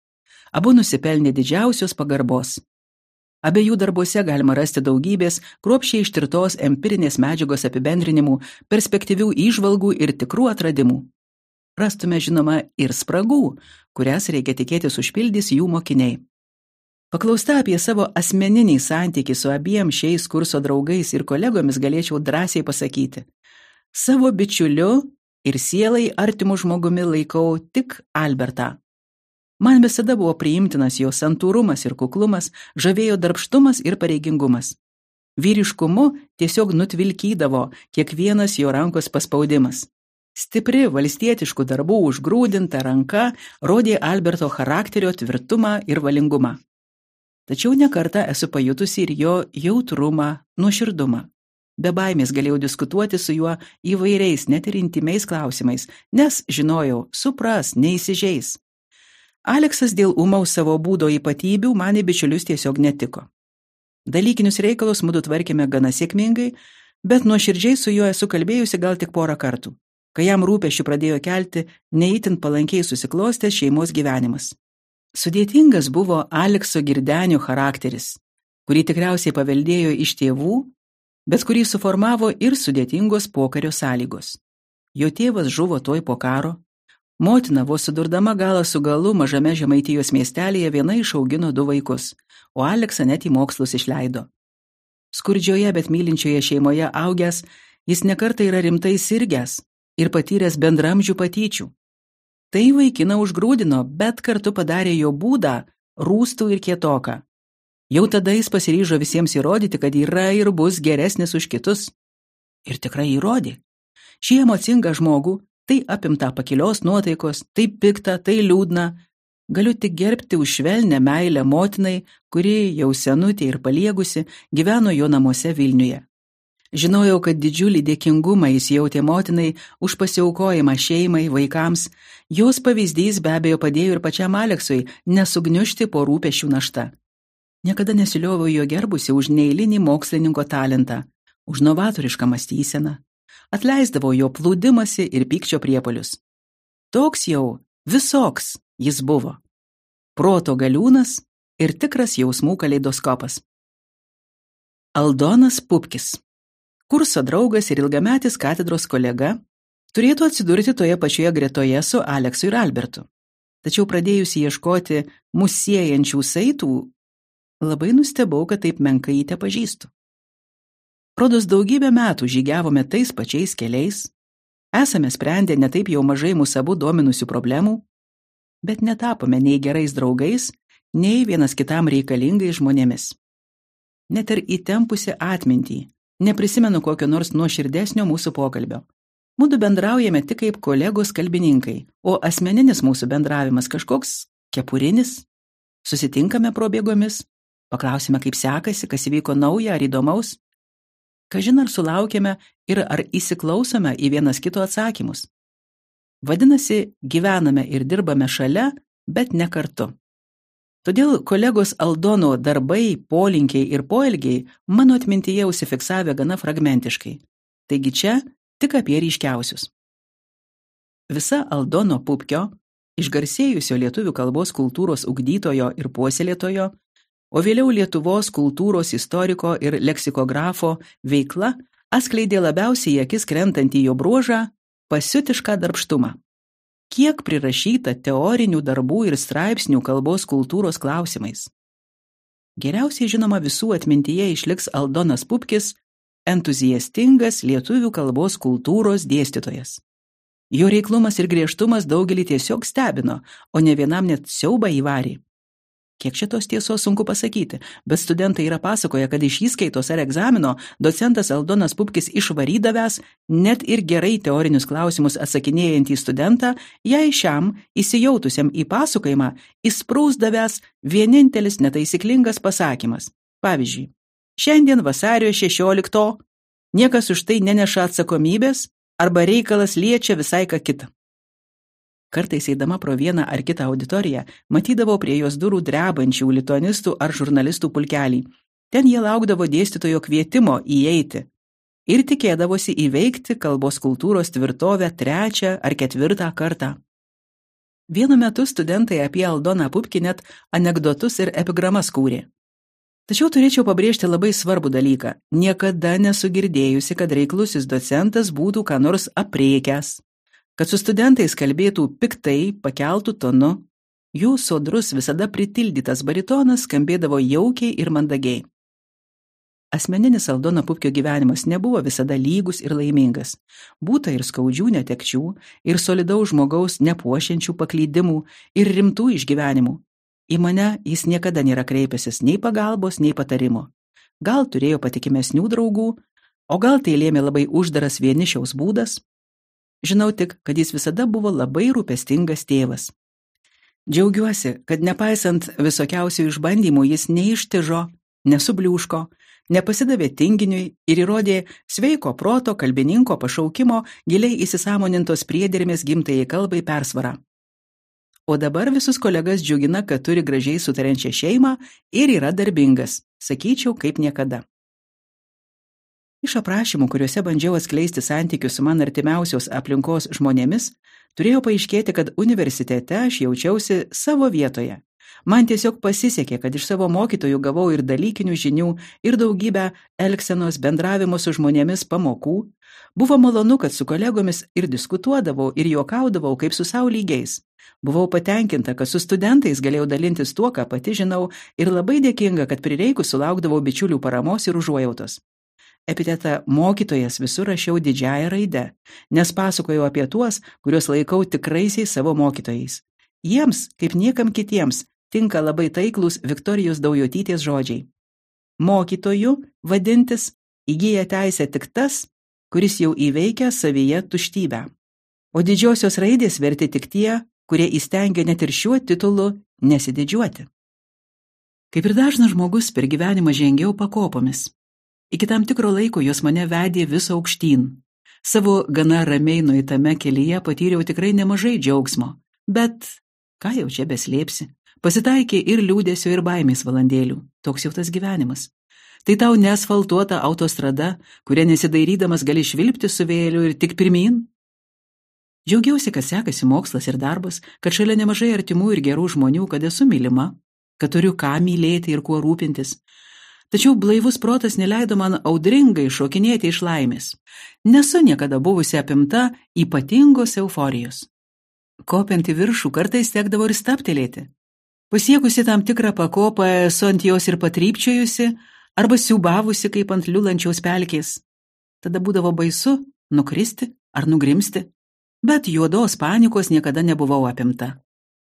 Abu nusipelnė didžiausios pagarbos. Abiejų darbuose galima rasti daugybės kruopščiai ištirtos empirinės medžiagos apibendrinimų, perspektyvių įžvalgų ir tikrų atradimų. Rastume, žinoma, ir spragų, kurias reikia tikėtis užpildys jų mokiniai. Paklausta apie savo asmeninį santykį su abiem šiais kurso draugais ir kolegomis galėčiau drąsiai pasakyti. Savo bičiuliu ir sielai artimu žmogumi laikau tik Albertą. Man visada buvo priimtinas jo santūrumas ir kuklumas, žavėjo darbštumas ir pareigingumas. Vyriškumu tiesiog nutvilkydavo kiekvienas jo rankos paspaudimas. Stipri valstietiškų darbų užgrūdinta ranka rodė Alberto charakterio tvirtumą ir valingumą. Tačiau nekartą esu pajutusi ir jo jautrumą, nuoširdumą. Be baimės galėjau diskutuoti su juo įvairiais, net ir intimiais klausimais, nes žinojau, supras, neįsižeis. Aleksas dėl ūmaus savo būdo ypatybių man į bičiulius tiesiog netiko. Dalykinius reikalus mudu tvarkėme gana sėkmingai, bet nuoširdžiai su juo esu kalbėjusi gal tik porą kartų, kai jam rūpesčių pradėjo kelti neįtin palankiai susiklostęs šeimos gyvenimas. Sudėtingas buvo Alekso Girdenio charakteris, kurį tikriausiai paveldėjo iš tėvų, bet kurį suformavo ir sudėtingos pokario sąlygos. Jo tėvas žuvo tuoj po karo, motina vos sudurdama galą su galu mažame Žemaitijos miestelėje viena išaugino 2 vaikus, o Aleksą net į mokslus išleido. Skurdžioje, bet mylinčioje šeimoje augęs, jis nekartą yra rimtai sirgęs ir patyręs bendramžių patyčių. Tai vaikiną užgrūdino, bet kartu padarė jo būdą rūstų ir kietoką. Jau tada jis pasiryžo visiems įrodyti, kad yra ir bus geresnis už kitus. Ir tikrai įrodė. Šį emocingą žmogų, tai apimta pakilios nuotaikos, tai pikta, tai liūdna, galiu tik gerbti už švelnią meilę motinai, kuri jau senutė ir paliegusi gyveno jo namuose Vilniuje. Žinojau, kad didžiulį dėkingumą jis jautė motinai už pasiaukojimą šeimai, vaikams. Jos pavyzdys be abejo padėjo ir pačiam Aleksui nesugniužti po rūpesčių našta. Niekada nesilioviau jo gerbusi už neeilinį mokslininko talentą, už novatorišką mąstyseną. Atleisdavo jo plūdimasi ir pykčio priepuolius. Toks jau visoks jis buvo. Proto galiūnas ir tikras jausmų kaleidoskopas. Aldonas Pupkis, kurso draugas ir ilgametis katedros kolega, turėtų atsidurti toje pačioje gretoje su Aleksu ir Albertu. Tačiau pradėjusi ieškoti mus siejančių saitų, labai nustebau, kad taip menkai jį tepažįstu. Rodos daugybę metų žygiavome tais pačiais keliais, esame sprendę ne taip jau mažai mūsų abu dominusių problemų, bet netapome nei gerais draugais, nei vienas kitam reikalingais žmonėmis. Net ir įtempusi atmintį, neprisimenu kokio nors nuoširdesnio mūsų pokalbio. Mudu bendraujame tik kaip kolegos kalbininkai, o asmeninis mūsų bendravimas kažkoks kepurinis. Susitinkame probėgomis, paklausime, kaip sekasi, kas įvyko nauja ar įdomaus. Kažin ar sulaukėme ir ar įsiklausome į vienas kito atsakymus. Vadinasi, gyvename ir dirbame šalia, bet ne kartu. Todėl kolegos Aldono darbai, polinkiai ir poelgiai mano atmintyje užsifiksavę gana fragmentiškai. Taigi čia tik apie ryškiausius. Visa Aldono Pupkio, išgarsėjusio lietuvių kalbos kultūros ugdytojo ir puoselėtojo, o vėliau Lietuvos kultūros istoriko ir leksikografo veikla atskleidė labiausiai į akis krentantį jo bruožą pasiutišką darbštumą. Kiek prirašyta teorinių darbų ir straipsnių kalbos kultūros klausimais. Geriausiai žinoma visų atmintyje išliks Aldonas Pupkis, entuziastingas lietuvių kalbos kultūros dėstytojas. Jo reiklumas ir griežtumas daugelį tiesiog stebino, o ne vienam net siaubą įvarė. Kiek šitos tiesos sunku pasakyti, bet studentai yra pasakoję, kad iš įskaitos ar egzamino docentas Aldonas Pupkis išvarydavęs net ir gerai teorinius klausimus atsakinėjantį studentą, jei šiam įsijautusiam į pasakojimą įsprūsdavęs vienintelis netaisyklingas pasakymas. Pavyzdžiui, šiandien vasario 16, niekas už tai neneša atsakomybės arba reikalas liečia visai ką kitą. Kartais eidama pro vieną ar kitą auditoriją, matydavau prie jos durų drebančių lituanistų ar žurnalistų pulkelį. Ten jie laukdavo dėstytojo kvietimo įeiti ir tikėdavosi įveikti kalbos kultūros tvirtovę 3. ar 4. kartą. Vienu metu studentai apie Aldoną Pupkį net anekdotus ir epigramas kūrė. Tačiau turėčiau pabrėžti labai svarbų dalyką. Niekada nesu girdėjusi, kad reiklusis docentas būtų ką nors aprėkęs. Kad su studentais kalbėtų piktai, pakeltų tonu, jų sodrus visada pritildytas baritonas skambėdavo jaukiai ir mandagiai. Asmeninis Aldono Pupkio gyvenimas nebuvo visada lygus ir laimingas. Būta ir skaudžių netekčių, ir solidaus žmogaus nepuošiančių paklydimų, ir rimtų išgyvenimų. Į mane jis niekada nėra kreipęsis nei pagalbos, nei patarimo. Gal turėjo patikimesnių draugų, o gal tai lėmė labai uždaras vienišiaus būdas. Žinau tik, kad jis visada buvo labai rūpestingas tėvas. Džiaugiuosi, kad nepaisant visokiausių išbandymų jis neištižo, nesubliūško, nepasidavė tinginiui ir įrodė sveiko proto kalbininko pašaukimo giliai įsisąmonintos priedermės gimtajai kalbai persvarą. O dabar visus kolegas džiugina, kad turi gražiai sutariančią šeimą ir yra darbingas, sakyčiau, kaip niekada. Iš aprašymų, kuriuose bandžiau atskleisti santykius su man artimiausios aplinkos žmonėmis, turėjo paaiškėti, kad universitete aš jaučiausi savo vietoje. Man tiesiog pasisekė, kad iš savo mokytojų gavau ir dalykinių žinių, ir daugybę elgsenos bendravimo su žmonėmis pamokų. Buvo malonu, kad su kolegomis ir diskutuodavau, ir juokaudavau kaip su sau lygiais. Buvau patenkinta, kad su studentais galėjau dalintis tuo, ką pati žinau, ir labai dėkinga, kad prireikus sulaukdavau bičiulių paramos ir užuojautos. Epitetą mokytojas visur rašiau didžiąja raide, nes pasakojau apie tuos, kuriuos laikau tikraisiais savo mokytojais. Jiems, kaip niekam kitiems, tinka labai taiklūs Viktorijos Daujotytės žodžiai. Mokytoju vadintis įgyja teisę tik tas, kuris jau įveikia savyje tuštybę. O didžiosios raidės verti tik tie, kurie įstengia net ir šiuo titulu nesididžiuoti. Kaip ir dažnas žmogus per gyvenimą žengiau pakopomis. Iki tam tikro laiko jos mane vedė vis aukštyn. Savo gana ramiai nueitame kelyje patyriau tikrai nemažai džiaugsmo, bet ką jau čia beslėpsi, pasitaikė ir liūdesio ir baimės valandėlių, toks jau tas gyvenimas. Tai tau neasfaltuota autostrada, kuria nesidairydamas gali švilpti su vėliu ir tik pirmyn? Džiaugiausi, kad sekasi mokslas ir darbas, kad šalia nemažai artimų ir gerų žmonių, kad esu mylima, kad turiu ką mylėti ir kuo rūpintis. Tačiau blaivus protas neleido man audringai šokinėti iš laimės. Nesu niekada buvusi apimta ypatingos euforijos. Kopiant į viršų kartais tekdavo ir stabtelėti. Pasiekusi tam tikrą pakopą, esu ant jos ir patrypčiojusi, arba siūbavusi kaip ant liulančiaus pelkės. Tada būdavo baisu nukristi ar nugrimsti, bet juodos panikos niekada nebuvau apimta.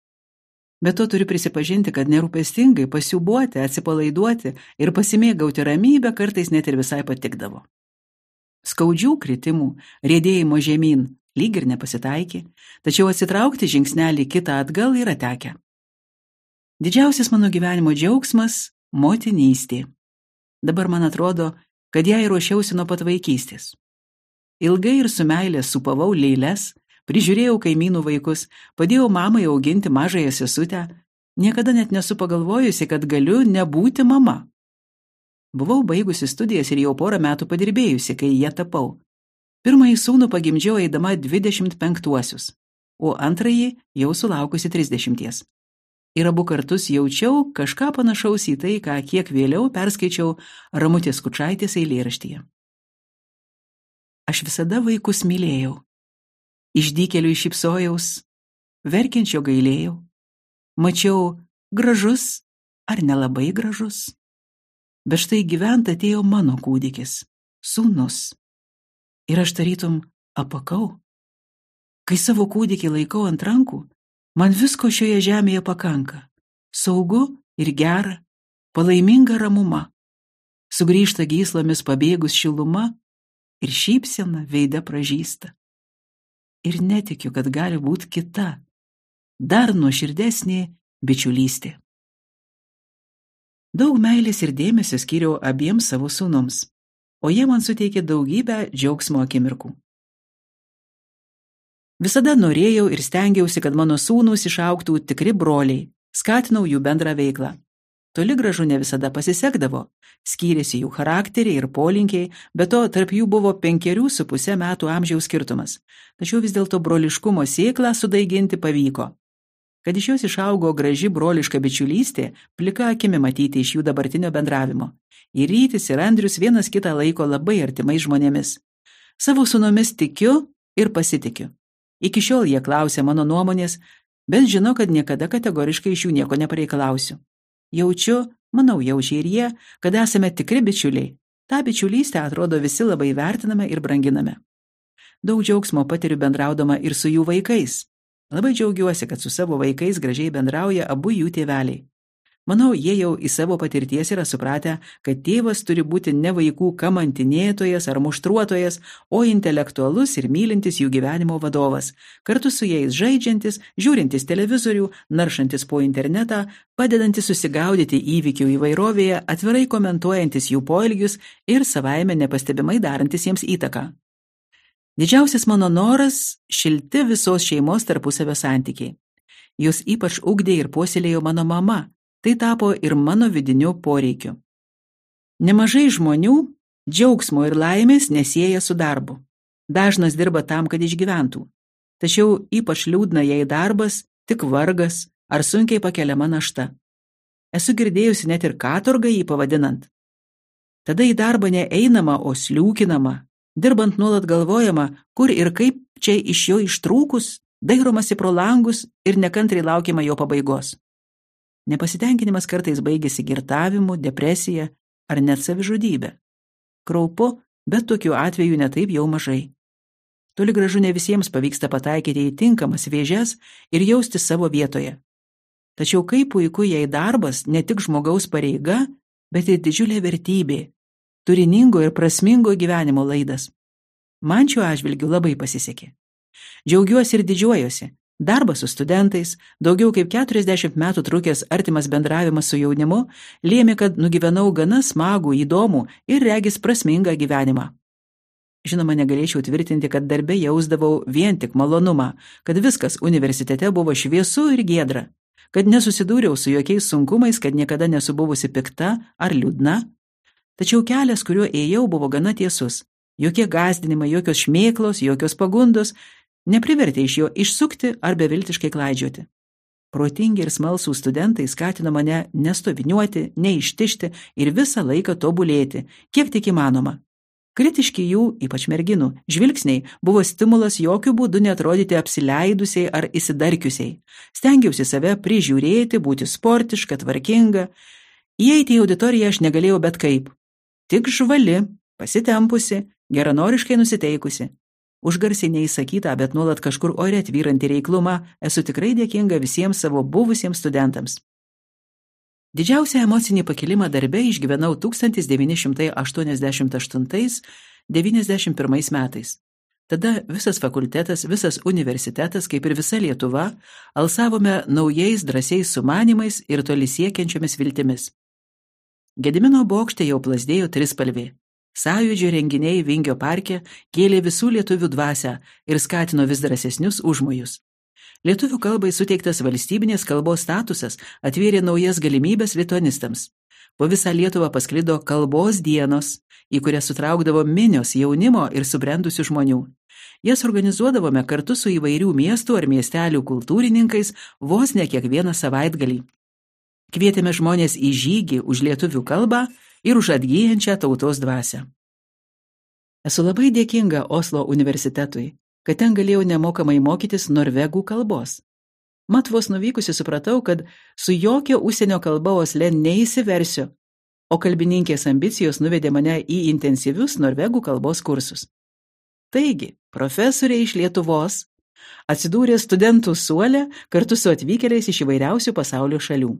Bet to turiu prisipažinti, kad nerūpestingai pasiūbuoti, atsipalaiduoti ir pasimėgauti ramybę kartais net ir visai patikdavo. Skaudžių kritimų, riedėjimo žemyn lyg ir nepasitaikė, tačiau atsitraukti žingsnelį kitą atgal yra tekę. Didžiausias mano gyvenimo džiaugsmas – motinystė. Dabar man atrodo, kad jai ruošiausi nuo pat vaikystės. Ilgai ir su meilė supavau lėles, prižiūrėjau kaimynų vaikus, padėjau mamai auginti mažąją sesutę, Niekada net nesu pagalvojusi, kad galiu nebūti mama. Buvau baigusi studijas ir jau porą metų padirbėjusi, kai jie tapau. Pirmąjį sūnų pagimdžiau eidama 25-uosius, o antrąjį jau sulaukusi 30. Ir abu kartus jaučiau kažką panašaus į tai, ką kiek vėliau perskaičiau Ramutės Skučaitės eilėraštyje. Aš visada vaikus mylėjau. Išdykėliui šypsojaus, verkiančio gailėjau. Mačiau gražus ar nelabai gražus. Bet štai gyvent atėjo mano kūdikis, sūnus. Ir aš tarytum apakau. Kai savo kūdikį laikau ant rankų, man visko šioje žemėje pakanka. Saugu ir gera, palaiminga ramuma. Sugrįžta gyslomis pabėgus šiluma ir šypsena veide pražysta. Ir netikiu, kad gali būti kita, dar nuoširdesnė bičiulystė. Daug meilės ir dėmesio skyriau abiems savo sūnums, o jie man suteikė daugybę džiaugsmo akimirkų. Visada norėjau ir stengiausi, kad mano sūnūs išaugtų tikri broliai, skatinau jų bendrą veiklą. Toli gražu ne visada pasisekdavo, skyrėsi jų charakteriai ir polinkiai, bet to tarp jų buvo 5,5 metų amžiaus skirtumas, tačiau vis dėlto broliškumo sėklą sudaiginti pavyko. Kad iš jos išaugo graži broliška bičiulystė, plika akimi matyti iš jų dabartinio bendravimo. Ir Rytis ir Andrius vienas kitą laiko labai artimais žmonėmis. Savo sūnumis tikiu ir pasitikiu. Iki šiol jie klausia mano nuomonės, bet žino, kad niekada kategoriškai iš jų nieko nepareikalausiu. Jaučiu, manau jaučia ir jie, kad esame tikri bičiuliai. Ta bičiulystė atrodo visi labai vertiname ir branginame. Daug džiaugsmo patiriu bendraudama ir su jų vaikais. Labai džiaugiuosi, kad su savo vaikais gražiai bendrauja abu jų tėveliai. Manau, jie jau į savo patirties yra supratę, kad tėvas turi būti ne vaikų kamantinėtojas ar muštruotojas, o intelektualus ir mylintis jų gyvenimo vadovas, kartu su jais žaidžiantis, žiūrintis televizorių, naršantis po internetą, padedantis susigaudyti įvykių įvairovėje, atvirai komentuojantis jų poelgius ir savaime nepastebimai darantis jiems įtaką. Didžiausias mano noras – šilti visos šeimos tarpusavio santykiai. Jūs ypač ugdė ir puoselėjo mano mama. Tai tapo ir mano vidiniu poreikiu. Nemažai žmonių džiaugsmo ir laimės nesieja su darbu. Dažnas dirba tam, kad išgyventų. Tačiau ypač liūdna, jei darbas tik vargas ar sunkiai pakeliama našta. Esu girdėjusi net ir katorgą jį pavadinant. Tada į darbą neeinama, o sliūkinama. Dirbant nuolat galvojama, kur ir kaip čia iš jo ištrūkus, dairomasi pro langus ir nekantriai laukiama jo pabaigos. Nepasitenkinimas kartais baigėsi girtavimu, depresija ar net savižudybė. Kraupu, bet tokių atvejų netaip jau mažai. Toli gražu ne visiems pavyksta pataikyti į tinkamas vėžes ir jausti savo vietoje. Tačiau kaip puiku, jei darbas ne tik žmogaus pareiga, bet ir didžiulė vertybė, turiningo ir prasmingo gyvenimo laidas. Man šiuo atžvilgiu labai pasisekė. Džiaugiuosi ir didžiuojuosi. Darbas su studentais, daugiau kaip 40 metų trukęs artimas bendravimas su jaunimu, lėmė, kad nugyvenau gana smagų, įdomų ir regis prasmingą gyvenimą. Žinoma, negalėčiau tvirtinti, kad darbe jausdavau vien tik malonumą, kad viskas universitete buvo šviesu ir giedra, kad nesusidūriau su jokiais sunkumais, kad niekada nesu buvusi pikta ar liūdna. Tačiau kelias, kuriuo ėjau, buvo gana tiesus. Jokie gąsdinimai, jokios šmėklos, jokios pagundos neprivertė iš jo išsukti ar beviltiškai klaidžioti. Protingi ir smalsūs studentai skatino mane nestoviniuoti, neištižti ir visą laiką tobulėti, kiek tik įmanoma. Kritiški jų, ypač merginų, žvilgsniai buvo stimulas jokių būdų neatrodyti apsileidusiai ar įsidarkiusiai. Stengiausi save prižiūrėti, būti sportiška, tvarkinga. Įeiti į auditoriją aš negalėjau bet kaip. Tik žvali, pasitempusi, geranoriškai nusiteikusi. Už garsiai neįsakytą, bet nuolat kažkur ore tvyrantį reiklumą esu tikrai dėkinga visiems savo buvusiems studentams. Didžiausią emocinį pakilimą darbe išgyvenau 1988–91 metais. Tada visas fakultetas, visas universitetas, kaip ir visa Lietuva, alsavome naujais drąsiais sumanymais ir toli siekiančiomis viltimis. Gedimino bokšte jau plazdėjo trispalvė. Sąjūdžio renginiai Vingio parke kėlė visų lietuvių dvasią ir skatino vis drąsesnius užmojus. Lietuvių kalbai suteiktas valstybinės kalbos statusas atvėrė naujas galimybės lituanistams. Po visą Lietuvą pasklido kalbos dienos, į kurias sutraukdavo minios jaunimo ir subrendusių žmonių. Jas organizuodavome kartu su įvairių miestų ar miestelių kultūrininkais vos ne kiekvieną savaitgalį. Kvietėme žmonės į žygį už lietuvių kalbą ir už atgyjančią tautos dvasią. Esu labai dėkinga Oslo universitetui, kad ten galėjau nemokamai mokytis norvegų kalbos. Mat vos nuvykusi supratau, kad su jokia užsienio kalba Osle neįsiversiu, o kalbininkės ambicijos nuvedė mane į intensyvius norvegų kalbos kursus. Taigi, profesoriai iš Lietuvos atsidūrė studentų suole kartu su atvykėliais iš įvairiausių pasaulio šalių.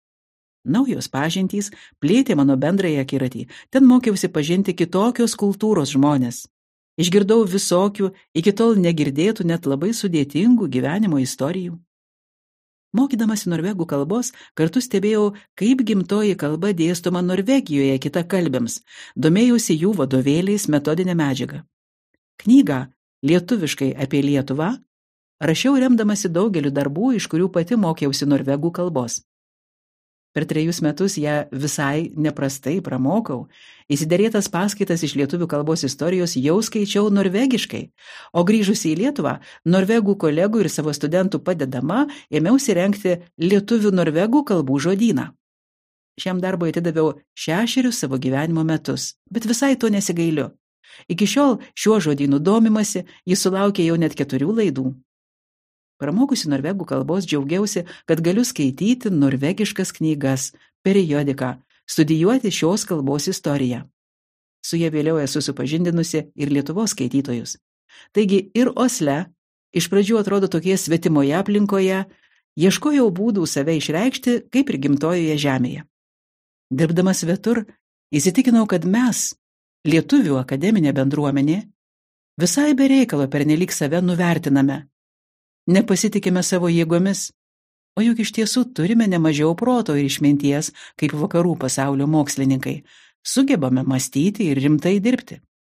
Naujos pažintys plėtė mano bendrąją akiratį, ten mokiausi pažinti kitokios kultūros žmonės. Išgirdau visokių, iki tol negirdėtų net labai sudėtingų gyvenimo istorijų. Mokydamasi norvegų kalbos, kartu stebėjau, kaip gimtoji kalba dėstoma Norvegijoje kitakalbiams, domėjausi jų vadovėliais, metodinę medžiagą. Knygą lietuviškai apie Lietuvą rašiau remdamasi daugeliu darbų, iš kurių pati mokiausi norvegų kalbos. Per 3 metus ją visai neprastai pramokau, įsiderėtas paskaitas iš lietuvių kalbos istorijos jau skaičiau norvegiškai, o grįžusi į Lietuvą, norvegų kolegų ir savo studentų padedama, ėmiausi rengti lietuvių norvegų kalbų žodyną. Šiam darbui atidaviau 6 savo gyvenimo metus, bet visai to nesigailiu. Iki šiol šiuo žodynu domimasi, jis sulaukė jau net 4 laidų. Pramokusi norvegų kalbos džiaugiausi, kad galiu skaityti norvegiškas knygas, periodiką, studijuoti šios kalbos istoriją. Su ja vėliau esu supažindinusi ir Lietuvos skaitytojus. Taigi ir Osle, iš pradžių atrodo tokie svetimoje aplinkoje, ieškojau būdų save išreikšti kaip ir gimtojoje žemėje. Dirbdamas svetur, įsitikinau, kad mes, lietuvių akademinė bendruomenė, visai be reikalo pernelyg save nuvertiname. Nepasitikime savo jėgomis, o juk iš tiesų turime nemažiau proto ir išminties, kaip vakarų pasaulio mokslininkai, sugebame mąstyti ir rimtai dirbti.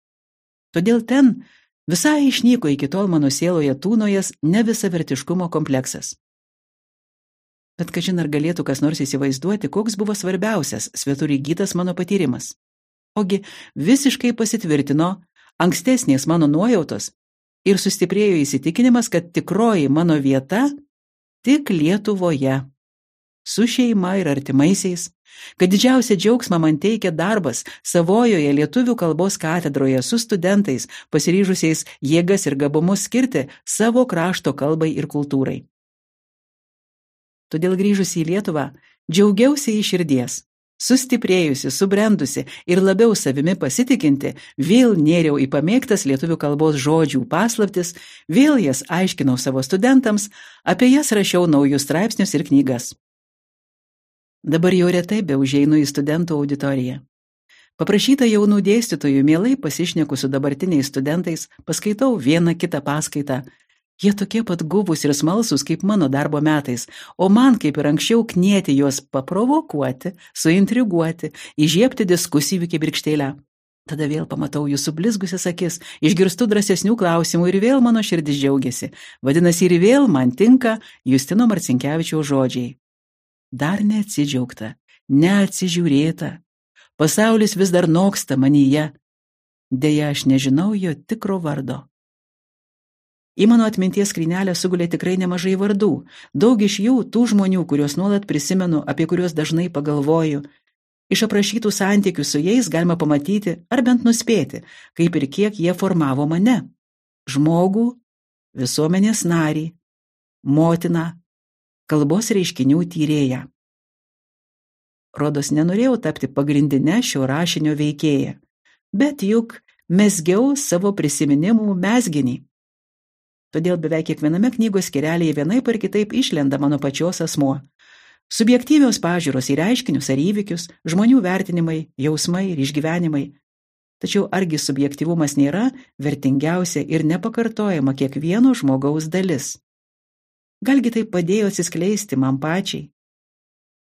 Todėl ten visai išnyko iki tol mano sieloje tūnojas nevisavertiškumo kompleksas. Bet kažin ar galėtų kas nors įsivaizduoti, koks buvo svarbiausias svetur įgytas mano patyrimas. Ogi visiškai pasitvirtino ankstesnės mano nuojautos ir sustiprėjo įsitikinimas, kad tikroji mano vieta tik Lietuvoje, su šeima ir artimaisiais, kad didžiausia džiaugsmą man teikia darbas savojoje lietuvių kalbos katedroje su studentais, pasiryžusiais jėgas ir gabumus skirti savo krašto kalbai ir kultūrai. Todėl grįžusi į Lietuvą, džiaugiausi iš širdies. Sustiprėjusi, subrendusi ir labiau savimi pasitikinti, vėl nėriau į pamėgtas lietuvių kalbos žodžių paslaptis, vėl jas aiškinau savo studentams, apie jas rašiau naujus straipsnius ir knygas. Dabar jau retai beužeinu į studentų auditoriją. Paprašyta jaunų dėstytojų mielai pasišneku su dabartiniais studentais, paskaitau vieną kitą paskaitą. Jie tokie pat guvus ir smalsūs kaip mano darbo metais, o man kaip ir anksčiau knieti juos paprovokuoti, suintriguoti, įžiebti diskusijų kibirkštėlę. Tada vėl pamatau jų sublizgusias akis, išgirstu drąsesnių klausimų ir vėl mano širdis džiaugiasi. Vadinasi, ir vėl man tinka Justino Marcinkevičiaus žodžiai. Dar neatsidžiaugta, neatsižiūrėta. Pasaulis vis dar noksta manyje. Deja, aš nežinau jo tikro vardo. Į mano atminties skrynelę sugulė tikrai nemažai vardų. Daug iš jų tų žmonių, kuriuos nuolat prisimenu, apie kuriuos dažnai pagalvoju. Iš aprašytų santykių su jais galima pamatyti, ar bent nuspėti, kaip ir kiek jie formavo mane. Žmogų, visuomenės narį, motiną, kalbos reiškinių tyrėją. Rodos nenorėjau tapti pagrindinę šio rašinio veikėją, bet juk mezgiau savo prisiminimų mezginį. Todėl beveik kiekviename knygos skyrelyje vienaip ar kitaip išlenda mano pačios asmuo. Subjektyvios pažiūros į reiškinius ar įvykius, žmonių vertinimai, jausmai ir išgyvenimai. Tačiau argi subjektyvumas nėra vertingiausia ir nepakartojama kiekvieno žmogaus dalis? Galgi tai padėjo atsiskleisti man pačiai,